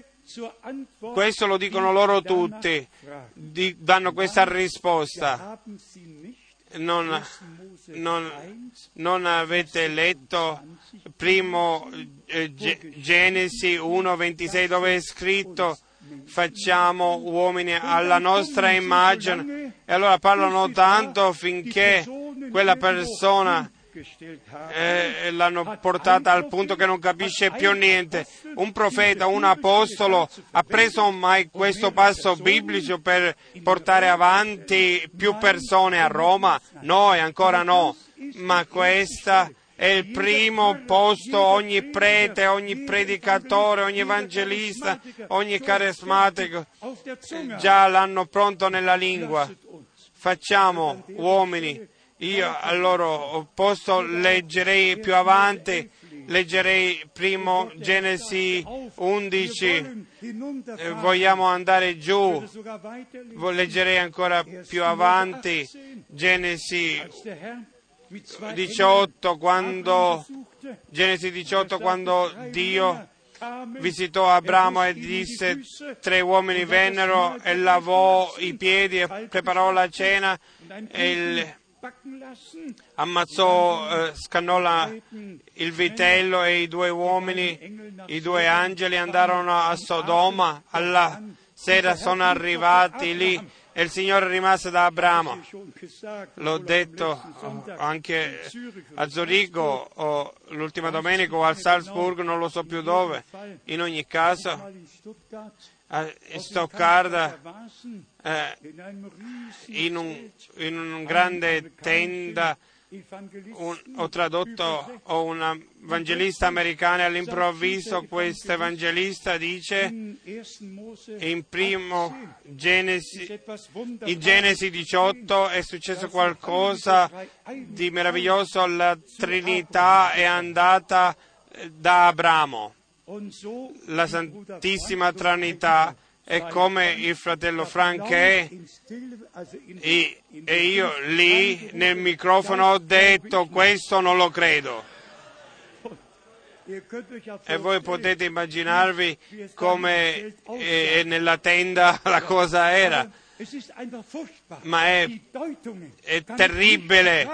lo dicono loro tutti, danno questa risposta. Non avete letto primo Genesi 1:26, dove è scritto facciamo uomini alla nostra immagine, e allora parlano tanto finché quella persona l'hanno portata al punto che non capisce più niente. Un profeta, un apostolo ha preso mai questo passo biblico per portare avanti più persone a Roma? No, e ancora no, ma questa è il primo posto. Ogni prete, ogni predicatore, ogni evangelista, ogni carismatico già l'hanno pronto nella lingua. Facciamo uomini. Io al loro posto leggerei più avanti, leggerei primo Genesi 11, vogliamo andare giù, leggerei ancora più avanti Genesi 18, quando Dio visitò Abramo e disse: 3 uomini vennero e lavò i piedi e preparò la cena e ammazzò, scannò il vitello, e i 2 uomini, i 2 angeli andarono a Sodoma alla sera sono arrivati lì e il Signore è rimasto da Abramo. L'ho detto anche a Zurigo, o l'ultima domenica, o a Salzburgo, non lo so più dove. In ogni caso, a Stoccarda, in un grande tenda, ho tradotto, ho un evangelista americano, e all'improvviso questo evangelista dice in Genesi 18 è successo qualcosa di meraviglioso, la Trinità è andata da Abramo, la Santissima Trinità. È come il fratello Frank e io lì nel microfono ho detto: questo non lo credo. E voi potete immaginarvi come nella tenda la cosa era. Ma è terribile,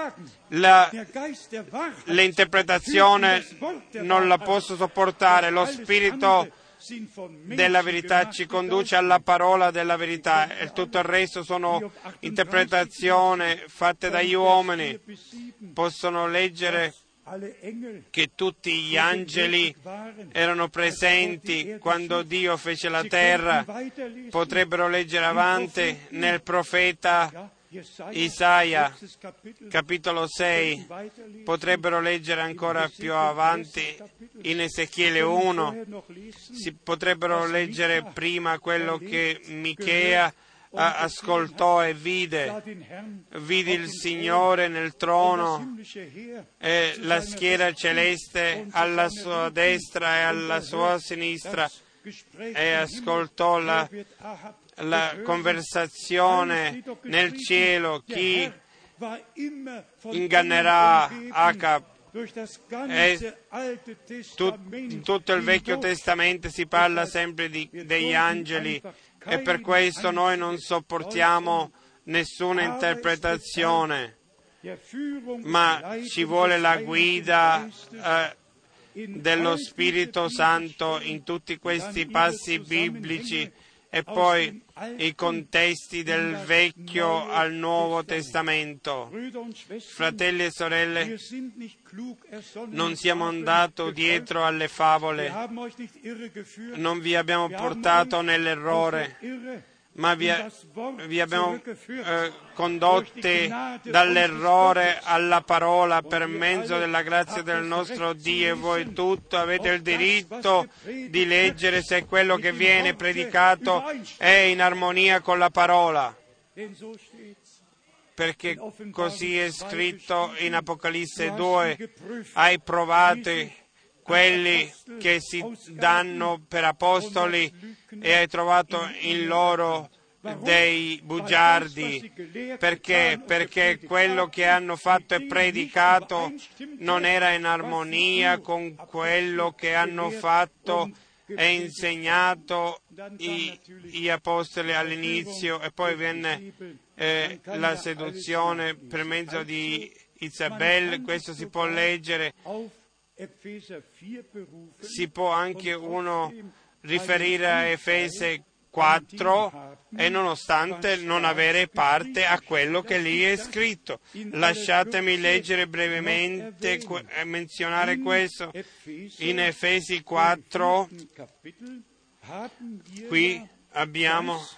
l'interpretazione non la posso sopportare. Lo Spirito della verità ci conduce alla parola della verità e tutto il resto sono interpretazioni fatte dagli uomini. Possono leggere che tutti gli angeli erano presenti quando Dio fece la terra. Potrebbero leggere avanti nel profeta Isaia, capitolo 6, potrebbero leggere ancora più avanti in Ezechiele 1, si potrebbero leggere prima quello che Michea ascoltò e vide il Signore nel trono e la schiera celeste alla sua destra e alla sua sinistra, e ascoltò la conversazione nel cielo: chi ingannerà Acab? In tutto il Vecchio Testamento si parla sempre degli angeli, e per questo noi non sopportiamo nessuna interpretazione, ma ci vuole la guida dello Spirito Santo in tutti questi passi biblici e poi i contesti del Vecchio al Nuovo Testamento. Fratelli e sorelle, non siamo andati dietro alle favole, non vi abbiamo portato nell'errore, ma vi abbiamo condotti dall'errore alla parola per mezzo della grazia del nostro Dio, e voi tutti avete il diritto di leggere se quello che viene predicato è in armonia con la parola, perché così è scritto in Apocalisse 2: hai provati quelli che si danno per apostoli e hai trovato in loro dei bugiardi. Perché quello che hanno fatto e predicato non era in armonia con quello che hanno fatto e insegnato gli apostoli all'inizio, e poi venne la seduzione per mezzo di Isabel. Questo si può leggere. Si può anche uno riferire a Efesi 4 e nonostante non avere parte a quello che lì è scritto. Lasciatemi leggere brevemente e menzionare questo. In Efesi 4, qui abbiamo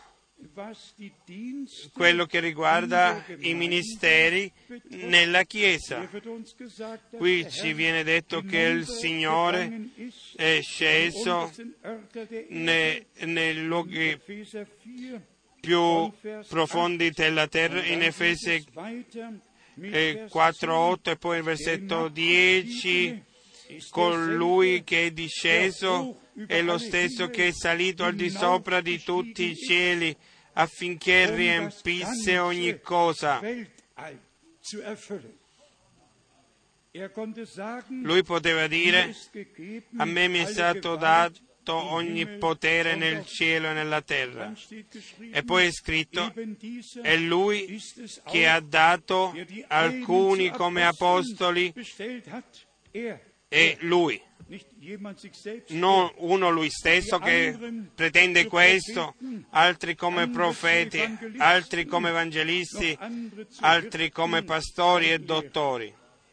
quello che riguarda i ministeri nella Chiesa. Qui ci viene detto che il Signore è sceso nei luoghi più profondi della terra, in Efesi 4:8, e poi il versetto 10: colui che è disceso è lo stesso che è salito al di sopra di tutti i cieli, affinché riempisse ogni cosa. Lui poteva dire: a me mi è stato dato ogni potere nel cielo e nella terra. E poi è scritto: è Lui che ha dato alcuni come apostoli, è Lui, non uno Lui stesso che pretende questo, altri come profeti, altri come evangelisti, altri come pastori e dottori.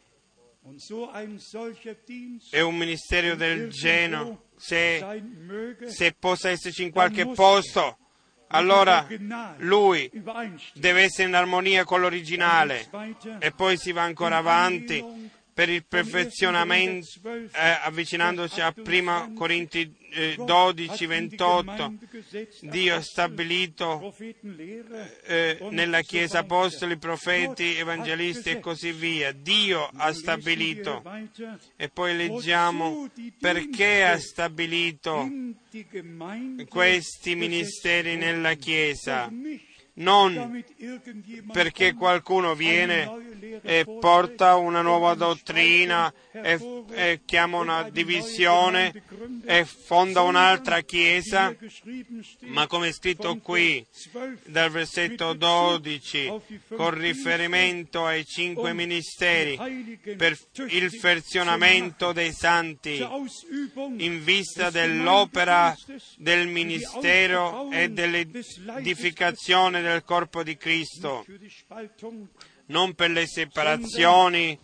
È un ministero del genere, se possa esserci in qualche posto, allora lui deve essere in armonia con l'originale, e poi si va ancora avanti per il perfezionamento, avvicinandosi a 1 Corinti 12, 28. Dio ha stabilito nella Chiesa apostoli, profeti, evangelisti e così via. Dio ha stabilito. E poi leggiamo perché ha stabilito questi ministeri nella Chiesa. Non perché qualcuno viene e porta una nuova dottrina e chiama una divisione e fonda un'altra chiesa, ma come è scritto qui dal versetto 12, con riferimento ai 5 ministeri, per il perfezionamento dei santi, in vista dell'opera del ministero e dell'edificazione del corpo di Cristo, non per le separazioni,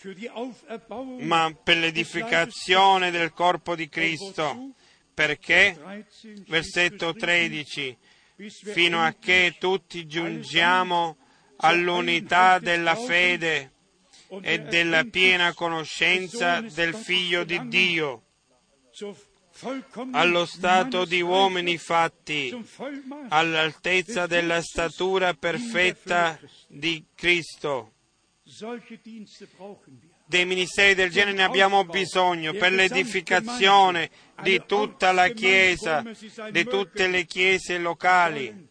ma per l'edificazione del corpo di Cristo. Perché? Versetto 13, fino a che tutti giungiamo all'unità della fede e della piena conoscenza del Figlio di Dio, allo stato di uomini fatti, all'altezza della statura perfetta di Cristo. Dei ministeri del genere ne abbiamo bisogno per l'edificazione di tutta la Chiesa, di tutte le chiese locali.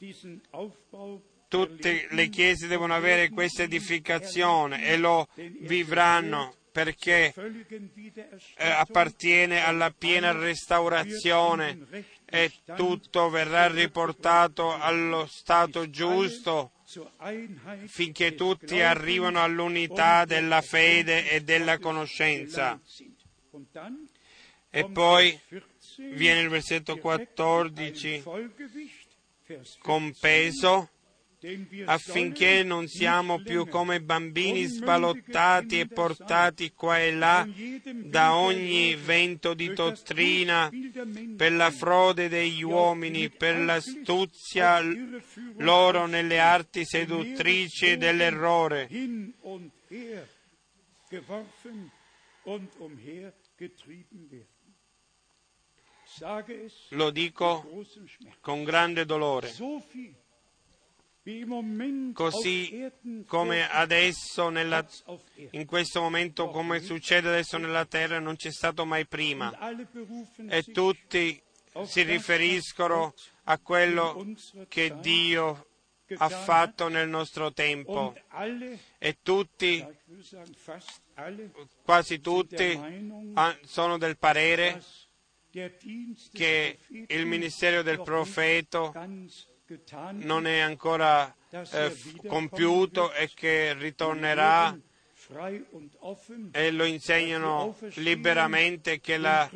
Tutte le chiese devono avere questa edificazione e lo vivranno, perché appartiene alla piena restaurazione e tutto verrà riportato allo stato giusto finché tutti arrivano all'unità della fede e della conoscenza. E poi viene il versetto 14, con peso, affinché non siamo più come bambini sballottati e portati qua e là da ogni vento di dottrina, per la frode degli uomini, per l'astuzia loro nelle arti seduttrici dell'errore. Lo dico con grande dolore. Così come adesso, in questo momento, come succede adesso nella terra, non c'è stato mai prima. E tutti si riferiscono a quello che Dio ha fatto nel nostro tempo. E tutti, quasi tutti, sono del parere che il ministero del profeta non è ancora compiuto e che ritornerà, e lo insegnano liberamente che la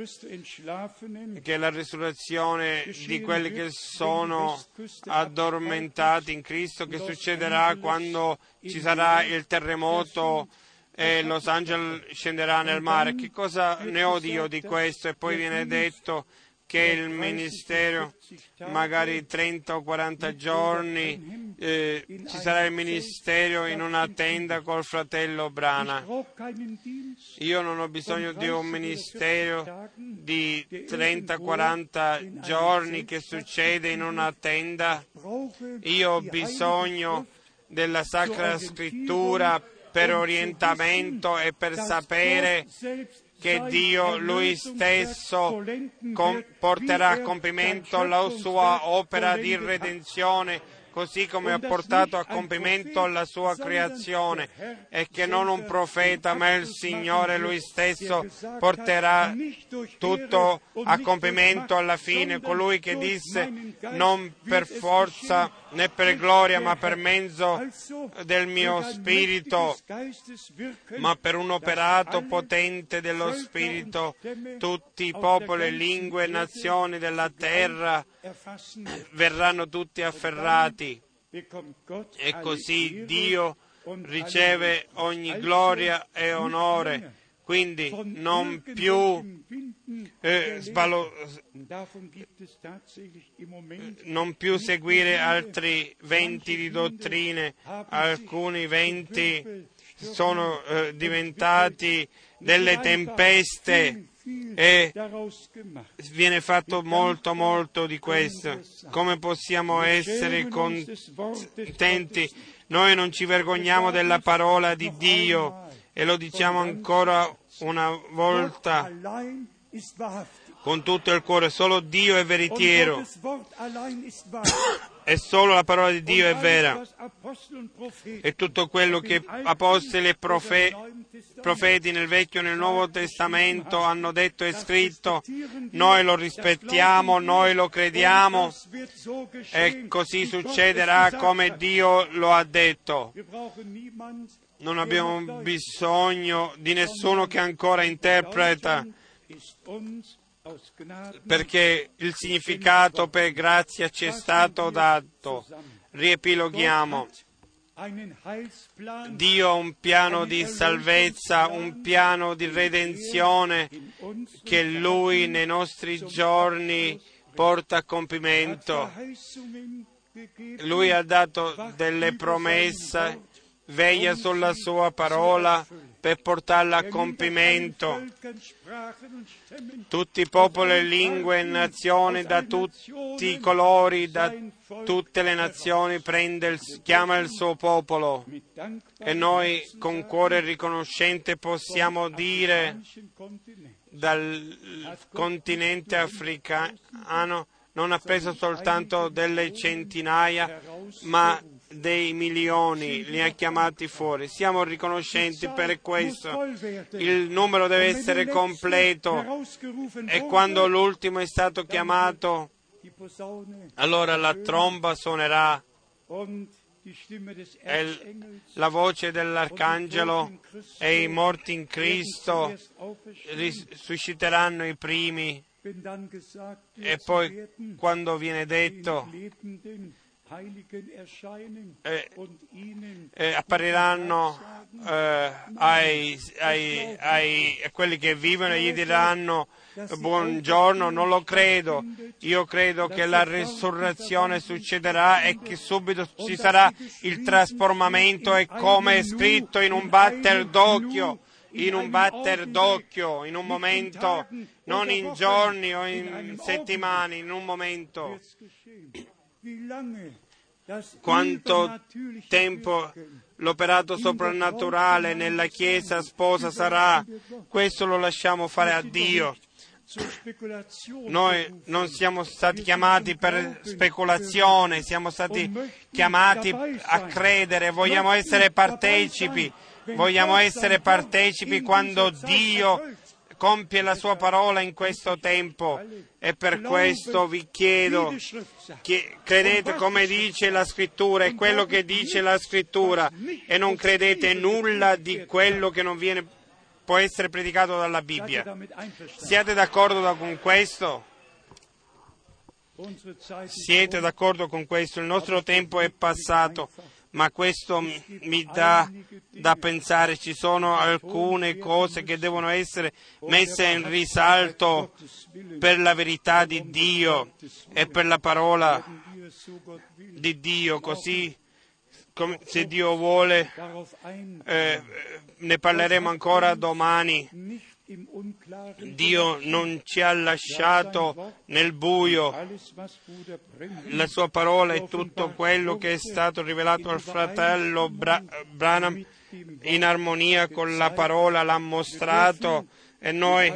risurrezione di quelli che sono addormentati in Cristo, che succederà quando ci sarà il terremoto e Los Angeles scenderà nel mare. Che cosa ne odio io di questo? E poi viene detto che il ministero, magari 30 o 40 giorni, ci sarà il ministero in una tenda col fratello Brana. Io non ho bisogno di un ministero di 30-40 giorni che succede in una tenda. Io ho bisogno della Sacra Scrittura per orientamento e per sapere che Dio Lui stesso porterà a compimento la sua opera di redenzione, così come ha portato a compimento la sua creazione, e che non un profeta, ma il Signore Lui stesso porterà tutto a compimento alla fine. Colui che disse: non per forza né per gloria, ma per mezzo del mio Spirito, ma per un operato potente dello Spirito, tutti i popoli, lingue e nazioni della terra verranno tutti afferrati, e così Dio riceve ogni gloria e onore. Quindi non più seguire altri venti di dottrine. Alcuni venti sono diventati delle tempeste e viene fatto molto di questo. Come possiamo essere contenti? Noi non ci vergogniamo della parola di Dio e lo diciamo ancora una volta con tutto il cuore: solo Dio è veritiero e solo la parola di Dio è vera, e tutto quello che apostoli e profeti nel Vecchio e nel Nuovo Testamento hanno detto e scritto, noi lo rispettiamo, noi lo crediamo, e così succederà come Dio lo ha detto. Non abbiamo bisogno di nessuno che ancora interpreta, perché il significato per grazia ci è stato dato. Riepiloghiamo. Dio ha un piano di salvezza, un piano di redenzione che Lui nei nostri giorni porta a compimento. Lui ha dato delle promesse, veglia sulla sua parola per portarla a compimento. Tutti i popoli, lingue e nazioni, da tutti i colori, da tutte le nazioni, chiama il suo popolo. E noi con cuore riconoscente possiamo dire: dal continente africano non ha preso soltanto delle centinaia, ma dei milioni, li ha chiamati fuori. Siamo riconoscenti per questo. Il numero deve essere completo, e quando l'ultimo è stato chiamato, allora la tromba suonerà e la voce dell'arcangelo e i morti in Cristo risusciteranno i primi. E poi quando viene detto appariranno a quelli che vivono e gli diranno buongiorno, non lo credo. Io credo che la risurrezione succederà e che subito ci sarà il trasformamento, e come è scritto, in un batter d'occhio, in un momento, non in giorni o in settimane, in un momento. Quanto tempo l'operato soprannaturale nella Chiesa sposa sarà, questo lo lasciamo fare a Dio. Noi non siamo stati chiamati per speculazione, siamo stati chiamati a credere, vogliamo essere partecipi quando Dio compie la sua parola in questo tempo. E per questo vi chiedo che credete come dice la Scrittura, e quello che dice la Scrittura, e non credete nulla di quello che può essere predicato dalla Bibbia. Siete d'accordo con questo? Siete d'accordo con questo? Il nostro tempo è passato, ma questo mi dà da pensare. Ci sono alcune cose che devono essere messe in risalto per la verità di Dio e per la parola di Dio, così come, se Dio vuole, ne parleremo ancora domani. Dio non ci ha lasciato nel buio. La sua parola è tutto quello che è stato rivelato al fratello Branham, in armonia con la parola l'ha mostrato, e noi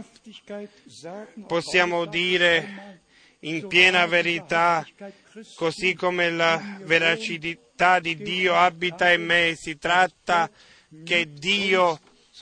possiamo dire in piena verità, così come la veracità di Dio abita in me. Si tratta che Dio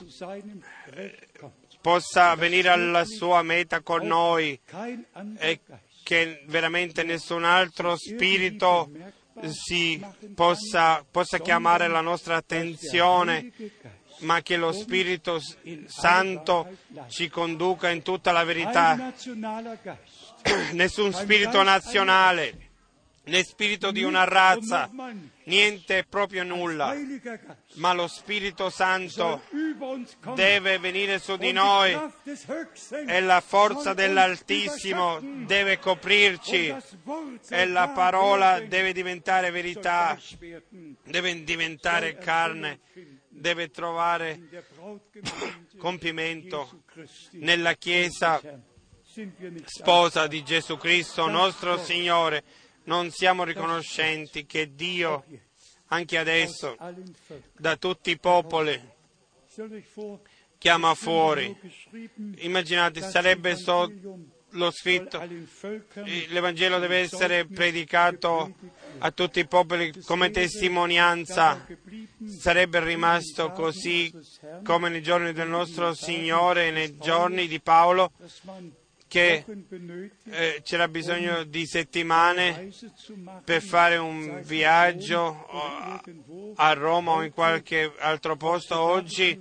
possa venire alla sua meta con noi, e che veramente nessun altro spirito possa chiamare la nostra attenzione, ma che lo Spirito Santo ci conduca in tutta la verità. Nessun spirito nazionale, né spirito di una razza, niente, proprio nulla, ma lo Spirito Santo deve venire su di noi e la forza dell'Altissimo deve coprirci e la parola deve diventare verità, deve diventare carne, deve trovare compimento nella Chiesa sposa di Gesù Cristo, nostro Signore. Non siamo riconoscenti che Dio, anche adesso, da tutti i popoli, chiama fuori. Immaginate, sarebbe lo scritto, l'Evangelo deve essere predicato a tutti i popoli come testimonianza. Sarebbe rimasto così come nei giorni del nostro Signore e nei giorni di Paolo, che c'era bisogno di settimane per fare un viaggio a Roma o in qualche altro posto. Oggi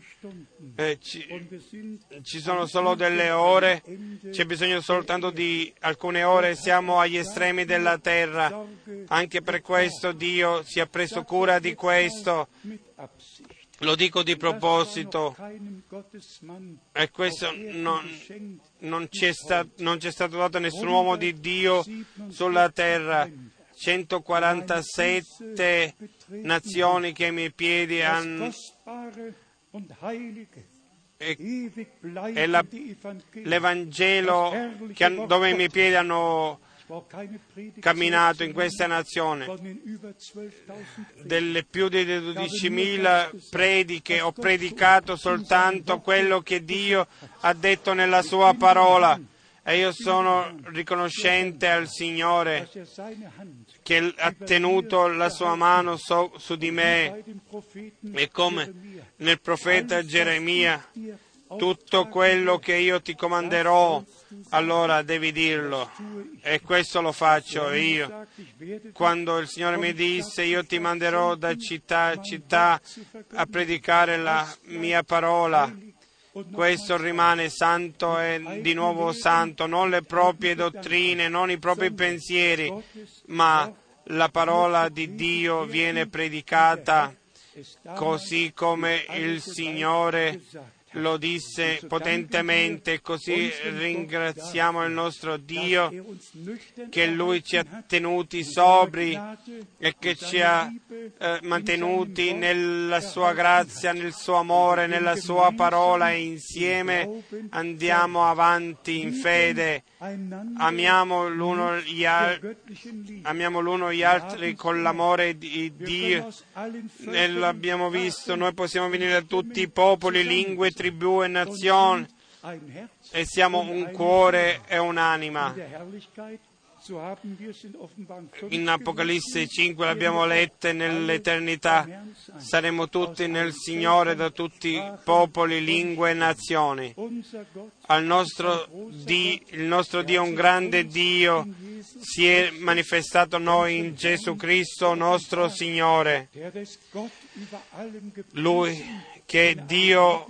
ci sono solo delle ore, c'è bisogno soltanto di alcune ore, siamo agli estremi della terra. Anche per questo Dio si è preso cura di questo. Lo dico di proposito, e questo non ci è stato dato a nessun uomo di Dio sulla terra. 147 nazioni che i miei piedi hanno, e l'Evangelo dove i miei piedi hanno camminato in questa nazione. Delle più di 12.000 prediche ho predicato soltanto quello che Dio ha detto nella sua parola, e io sono riconoscente al Signore che ha tenuto la sua mano su di me, e come nel profeta Geremia: tutto quello che io ti comanderò, allora devi dirlo. E questo lo faccio io. Quando il Signore mi disse: io ti manderò da città a città a predicare la mia parola, questo rimane santo e di nuovo santo, non le proprie dottrine, non i propri pensieri, ma la parola di Dio viene predicata così come il Signore lo disse potentemente. Così ringraziamo il nostro Dio che Lui ci ha tenuti sobri e che ci ha mantenuti nella sua grazia, nel suo amore, nella sua parola, e insieme andiamo avanti in fede. Amiamo l'uno gli altri con l'amore di Dio, e l'abbiamo visto. Noi possiamo venire da tutti i popoli, lingue, tribù e nazioni, e siamo un cuore e un'anima. In Apocalisse 5 l'abbiamo letta, nell'eternità saremo tutti nel Signore, da tutti i popoli, lingue e nazioni. Il nostro Dio è un grande Dio, si è manifestato a noi in Gesù Cristo nostro Signore. Lui che Dio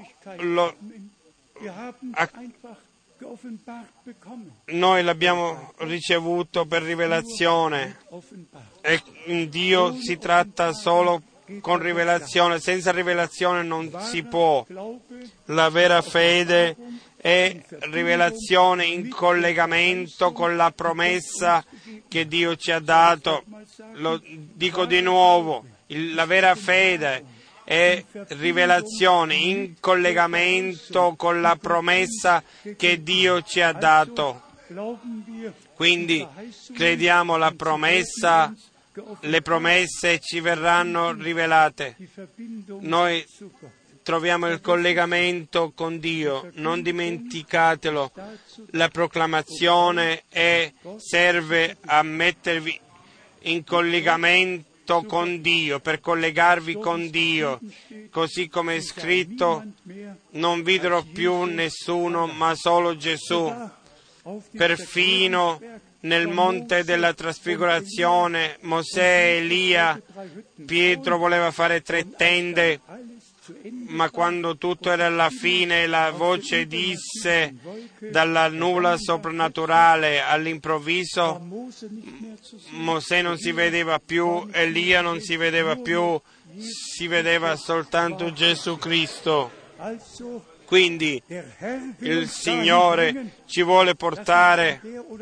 noi l'abbiamo ricevuto per rivelazione, e in Dio si tratta solo con rivelazione. Senza rivelazione non si può. La vera fede è rivelazione in collegamento con la promessa che Dio ci ha dato. Lo dico di nuovo, la vera fede è rivelazione in collegamento con la promessa che Dio ci ha dato. Quindi crediamo la promessa, le promesse ci verranno rivelate. Noi troviamo il collegamento con Dio, non dimenticatelo. La proclamazione serve a mettervi in collegamento con Dio, per collegarvi con Dio, così come è scritto: non videro più nessuno ma solo Gesù. Perfino nel monte della trasfigurazione, Mosè, Elia, Pietro voleva fare 3 tende, ma quando tutto era alla fine, la voce disse dalla nuvola soprannaturale, all'improvviso Mosè non si vedeva più, Elia non si vedeva più, si vedeva soltanto Gesù Cristo. Quindi il Signore ci vuole portare,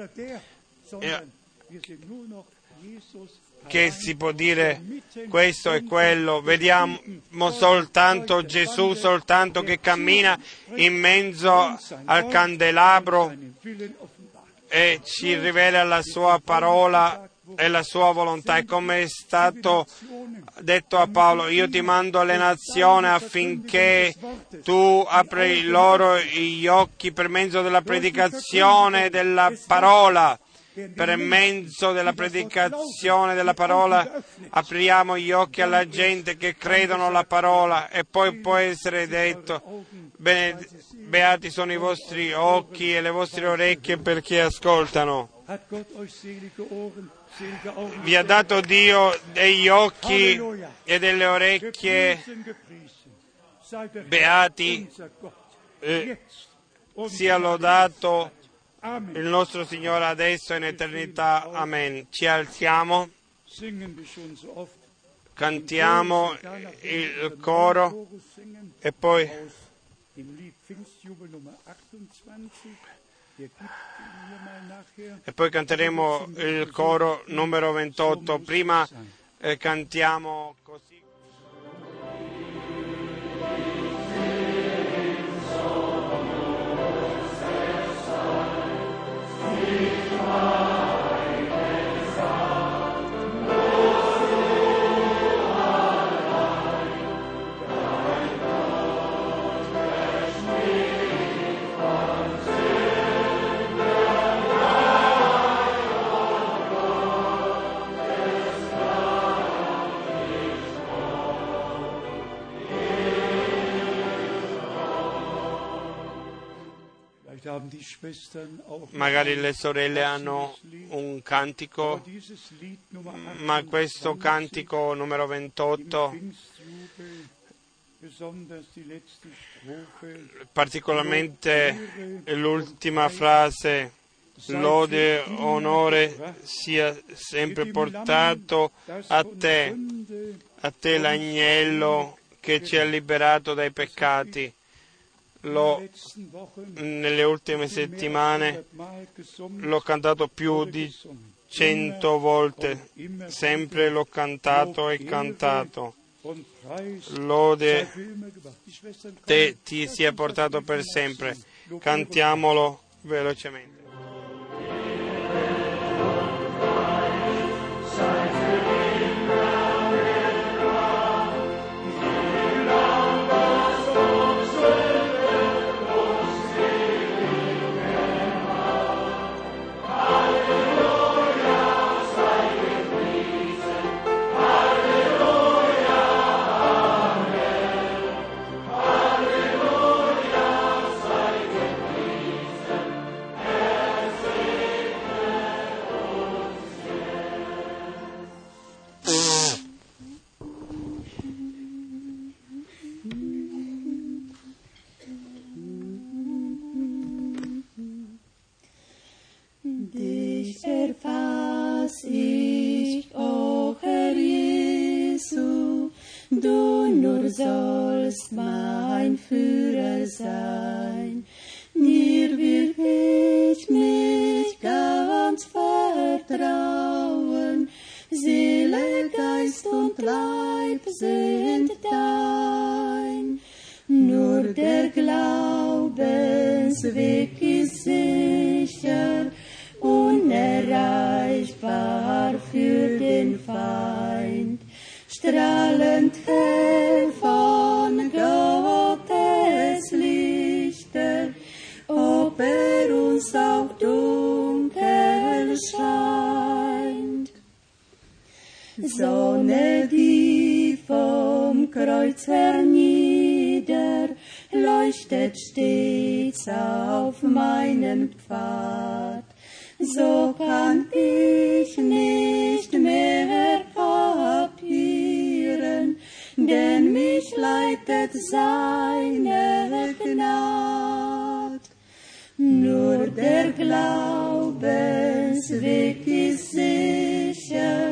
che si può dire questo e quello, vediamo soltanto Gesù, soltanto che cammina in mezzo al candelabro e ci rivela la sua parola e la sua volontà. E come è stato detto a Paolo, io ti mando alle nazioni affinché tu apri loro gli occhi per mezzo della predicazione della parola. Per mezzo della predicazione della parola apriamo gli occhi alla gente che credono alla parola, e poi può essere detto: beati sono i vostri occhi e le vostre orecchie perché ascoltano. Vi ha dato Dio degli occhi e delle orecchie, beati, sia lodato il nostro Signore adesso e in eternità. Amen. Ci alziamo, cantiamo il coro e poi canteremo il coro numero 28. Prima cantiamo così. Magari le sorelle hanno un cantico, ma questo cantico numero 28, particolarmente l'ultima frase, lode, onore sia sempre portato a te l'agnello che ci ha liberato dai peccati. Nelle ultime settimane l'ho cantato più di 100 volte, sempre l'ho cantato e cantato. Lode te ti sia portato per sempre. Cantiamolo velocemente. Sollst mein Führer sein, dir will ich mich ganz vertrauen, Seele, Geist und Leib sind dein, nur der Glaubensweg ist sicher, unerreichbar für den Feind, strahlend hell von Gottes Lichter, ob uns auch dunkel scheint. Sonne, die vom Kreuz hernieder, leuchtet stets auf meinen Pfad. so kann ich nicht mehr kapieren, denn mich leitet seine Gnade. Nur der Glaubensweg ist sicher,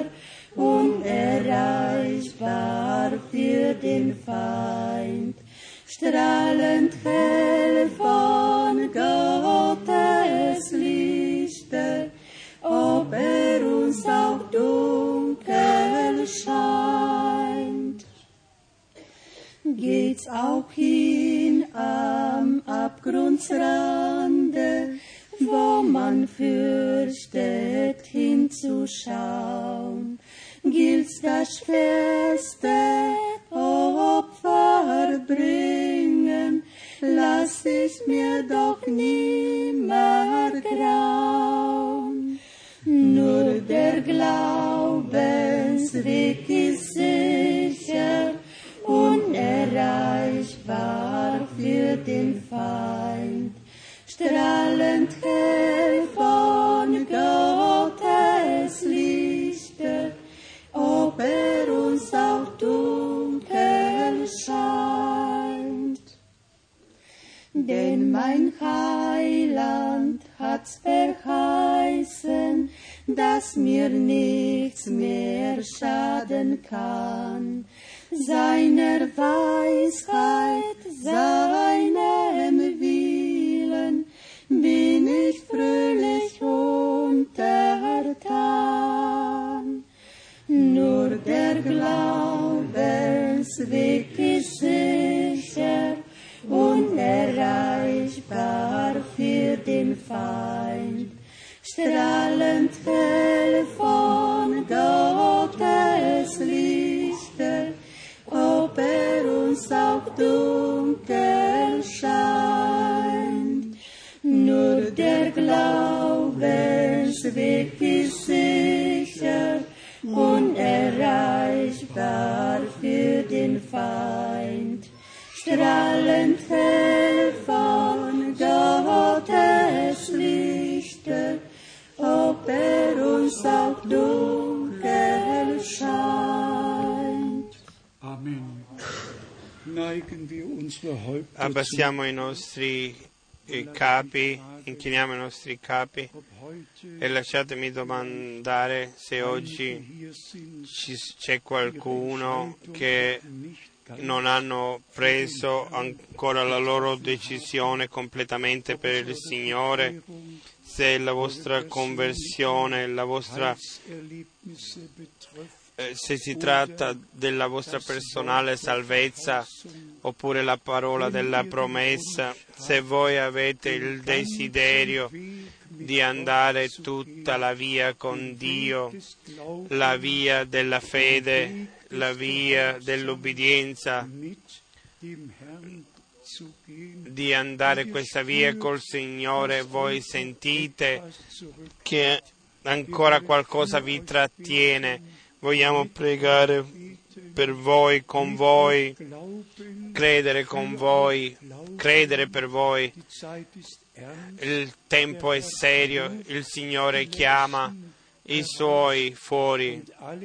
unerreichbar für den Feind. Strahlend hell von Gottes Lichter, ob uns auch dunkel scheint. Geht's auch hin am Abgrundsrande, wo man fürchtet hinzuschauen, gilt's das feste Opfer bringen, lass ich mir doch nimmer grauen. Nur der Glaubensweg ist sicher, unerreichbar für den Feind. Strahlend hell von Gottes Lichter, ob uns auch dunkel scheint. Denn mein Heiland hat's verheißen, dass mir nichts mehr schaden kann. Seiner Weisheit, seinem Willen bin ich fröhlich untertan. Nur der Glaubensweg ist sicher, unerreichbar für den Feind. Strahlend hell von Gottes Lichter, ob uns auch dunkel scheint. Nur der Glaubensweg ist sicher, unerreichbar für den Feind. Strahlend hell von Gottes Lichter, ob uns auch dunkel scheint. Amen. Neigen wir unsere Häupter Abbassiamo i nostri capi, inchiniamo i nostri capi e lasciatemi domandare se oggi c'è qualcuno che non hanno preso ancora la loro decisione completamente per il Signore, se la vostra conversione, se si tratta della vostra personale salvezza oppure la parola della promessa, se voi avete il desiderio di andare tutta la via con Dio, la via della fede, la via dell'obbedienza, di andare questa via col Signore, voi sentite che ancora qualcosa vi trattiene. Vogliamo pregare per voi, con voi, credere con voi, credere per voi. Il tempo è serio, il Signore chiama i Suoi fuori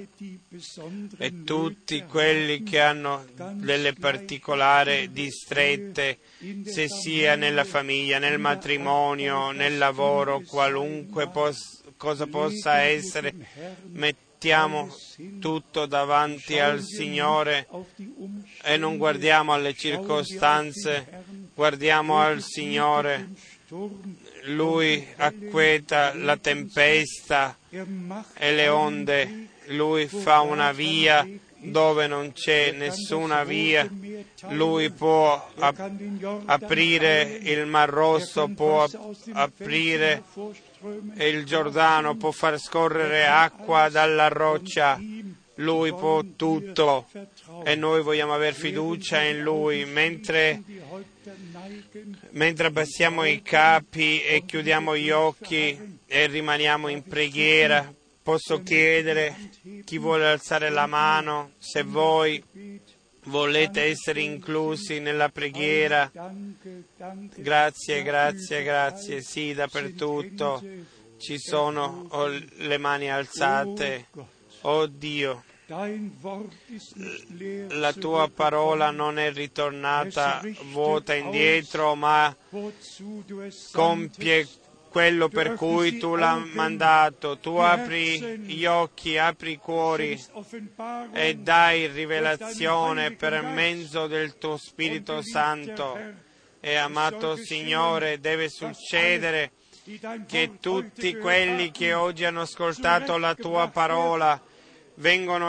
e tutti quelli che hanno delle particolari distrette, se sia nella famiglia, nel matrimonio, nel lavoro, qualunque cosa possa essere, mettiamo tutto davanti al Signore e non guardiamo alle circostanze, guardiamo al Signore. Lui acquieta la tempesta e le onde, Lui fa una via dove non c'è nessuna via, Lui può aprire il Mar Rosso, può aprire il Giordano, può far scorrere acqua dalla roccia, Lui può tutto e noi vogliamo avere fiducia in Lui. Mentre abbassiamo i capi e chiudiamo gli occhi e rimaniamo in preghiera, posso chiedere chi vuole alzare la mano, se voi volete essere inclusi nella preghiera. Grazie, grazie, grazie. Sì, dappertutto ci sono le mani alzate. Oh Dio, la tua parola non è ritornata vuota indietro, ma compie quello per cui tu l'hai mandato. Tu apri gli occhi, apri i cuori e dai rivelazione per mezzo del tuo Spirito Santo. E amato Signore, deve succedere che tutti quelli che oggi hanno ascoltato la tua parola vengono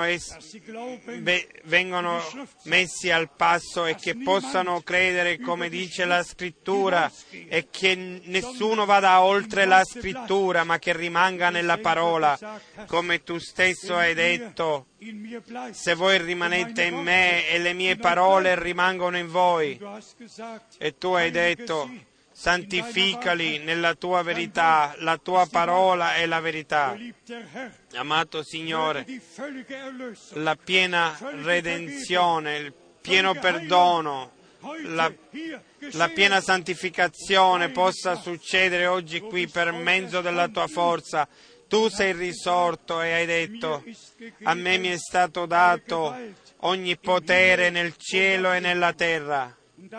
messi al passo e che possano credere come dice la Scrittura, e che nessuno vada oltre la Scrittura, ma che rimanga nella parola, come tu stesso hai detto: se voi rimanete in me e le mie parole rimangono in voi. E tu hai detto: santificali nella tua verità, la tua parola è la verità. Amato Signore, la piena redenzione, il pieno perdono, la piena santificazione possa succedere oggi qui per mezzo della tua forza. Tu sei risorto e hai detto: a me mi è stato dato ogni potere nel cielo e nella terra.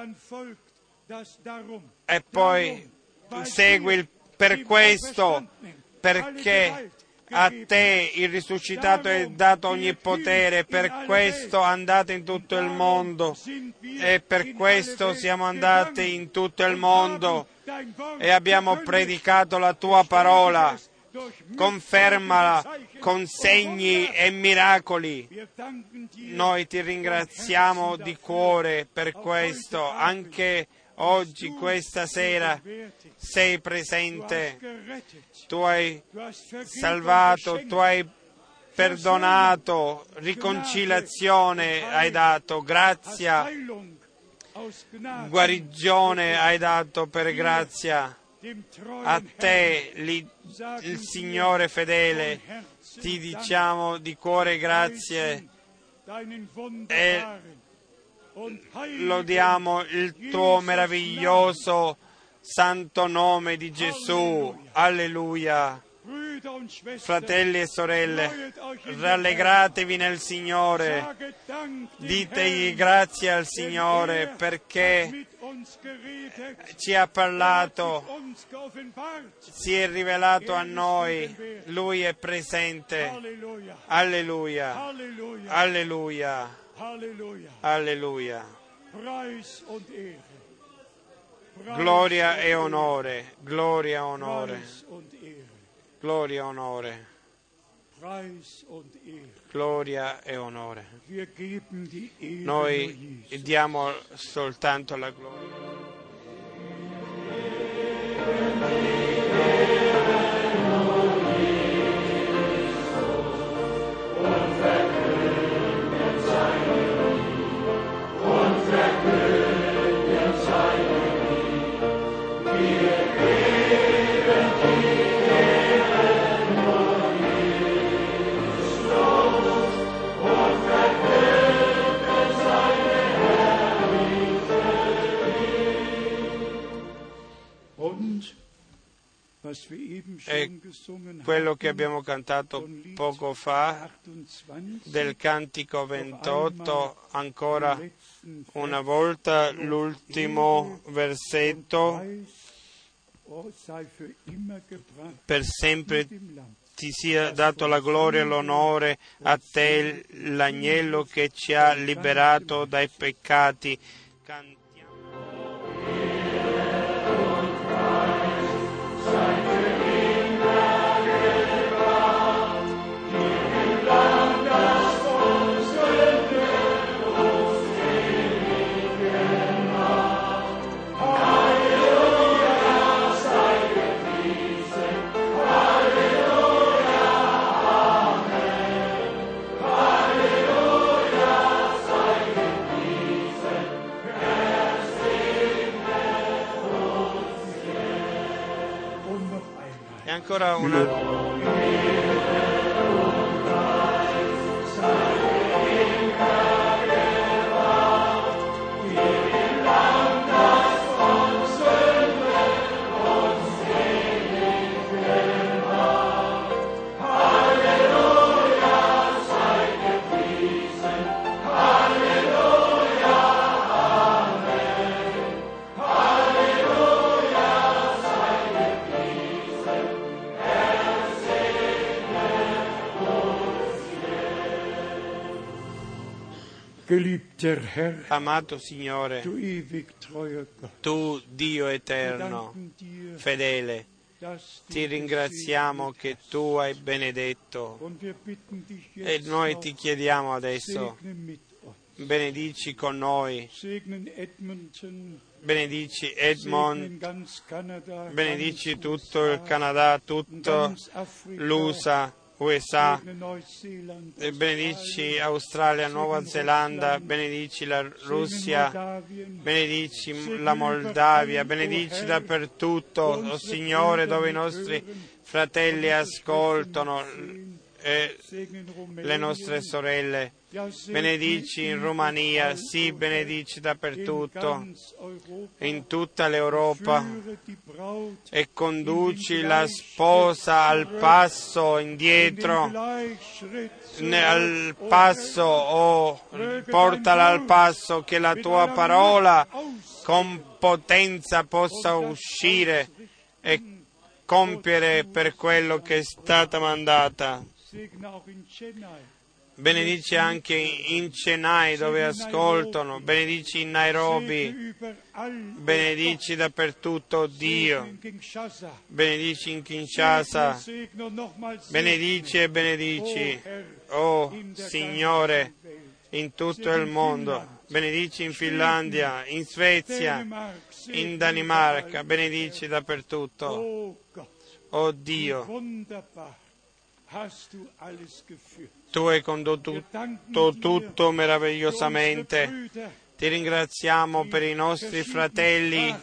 E poi segui per questo, perché a te il risuscitato è dato ogni potere, per questo andate in tutto il mondo, e per questo siamo andati in tutto il mondo e abbiamo predicato la tua parola. Confermala con segni e miracoli. Noi ti ringraziamo di cuore per questo. Anche oggi, questa sera, sei presente. Tu hai salvato, tu hai perdonato, riconciliazione hai dato, grazia, guarigione hai dato per grazia. A te, il Signore fedele, ti diciamo di cuore grazie e lodiamo il tuo meraviglioso santo nome di Gesù. Alleluia. Fratelli e sorelle, rallegratevi nel Signore, ditegli grazie al Signore perché ci ha parlato, si è rivelato a noi, Lui è presente. Alleluia, alleluia, alleluia. Gloria e onore, gloria e onore, gloria e onore, gloria e onore. Noi diamo soltanto la gloria. E quello che abbiamo cantato poco fa del Cantico 28, ancora una volta l'ultimo versetto: per sempre ti sia dato la gloria e l'onore, a te l'agnello che ci ha liberato dai peccati. Ancora una. Geliebter Herr, Amato Signore, du ewig treuer Gott, tu Dio wir eterno, danken dir, fedele, dass du ti ringraziamo che tu hai benedetto und wir bitten dich e jetzt noi noch, ti chiediamo adesso, segne mit uns, benedici con noi, segnen Edmonton, benedici segnen Edmond, ganz Kanada, benedici ganz tutto USA, il Canada, tutto ganz Afrika, l'USA, USA, segne Neuseeland, e benedici Australien, Australia, Nuova segnen Zelanda, Russland, benedici la segnen Russia, Moldawien, benedici segne la Moldavia, überall, benedici o Herr, dappertutto, wo o unsere Signore, Brüder dove i mithören, nostri fratelli unsere ascoltano Schwestern mitsehen, e segnen le nostre Rumänien, sorelle. ja, segne Benedici in Romania, überall, sì, o benedici Herr, in dappertutto, ganz Europa, in tutta l'Europa, führe die Braut e conduci in den la sposa al Gleichschritt passo in den indietro, Gleichschritt al zurück, o passo, Herr, o portala al passo, che la tua parola con potenza possa uscire e compiere per quello che è stata mandata. segne auch in Chennai, Benedici anche in Chennai dove ascoltano, benedici in Nairobi, segne überall, benedici dappertutto segne Dio, in Kinshasa, benedici in segne, Kinshasa, segne und nochmals benedici e benedici, oh Signore, in tutto il mondo, benedici in Finlandia, in Svezia, Dänemark, in Danimarca, benedici dappertutto, oh Gott, oh Dio, wunderbar hast du alles geführt. tu hai condotto tutto meravigliosamente. Ti ringraziamo per i nostri fratelli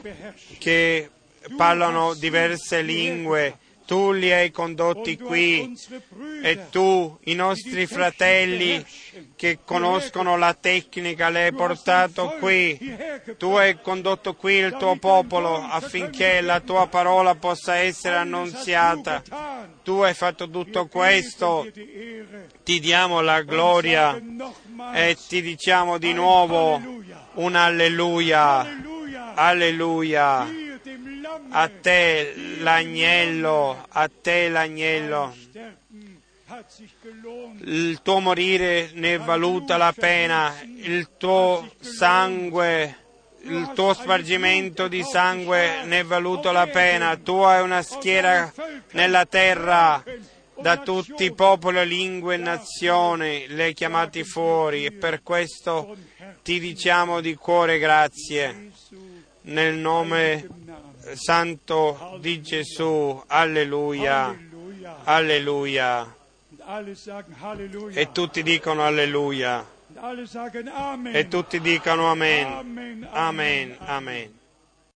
che parlano diverse lingue. Tu li hai condotti qui e tu, i nostri fratelli che conoscono la tecnica, li hai portato qui. Tu hai condotto qui il tuo popolo affinché la tua parola possa essere annunziata. Tu hai fatto tutto questo, ti diamo la gloria e ti diciamo di nuovo un alleluia, alleluia. A te l'agnello, a te l'agnello. Il tuo morire ne è valuta la pena, il tuo sangue, il tuo spargimento di sangue ne è valuto la pena. Tu hai una schiera nella terra, da tutti i popoli, lingue e nazioni, li hai chiamati fuori e per questo ti diciamo di cuore grazie. Nel nome santo di Gesù, alleluia, alleluia. E tutti dicono alleluia. E tutti dicono amen, amen, amen.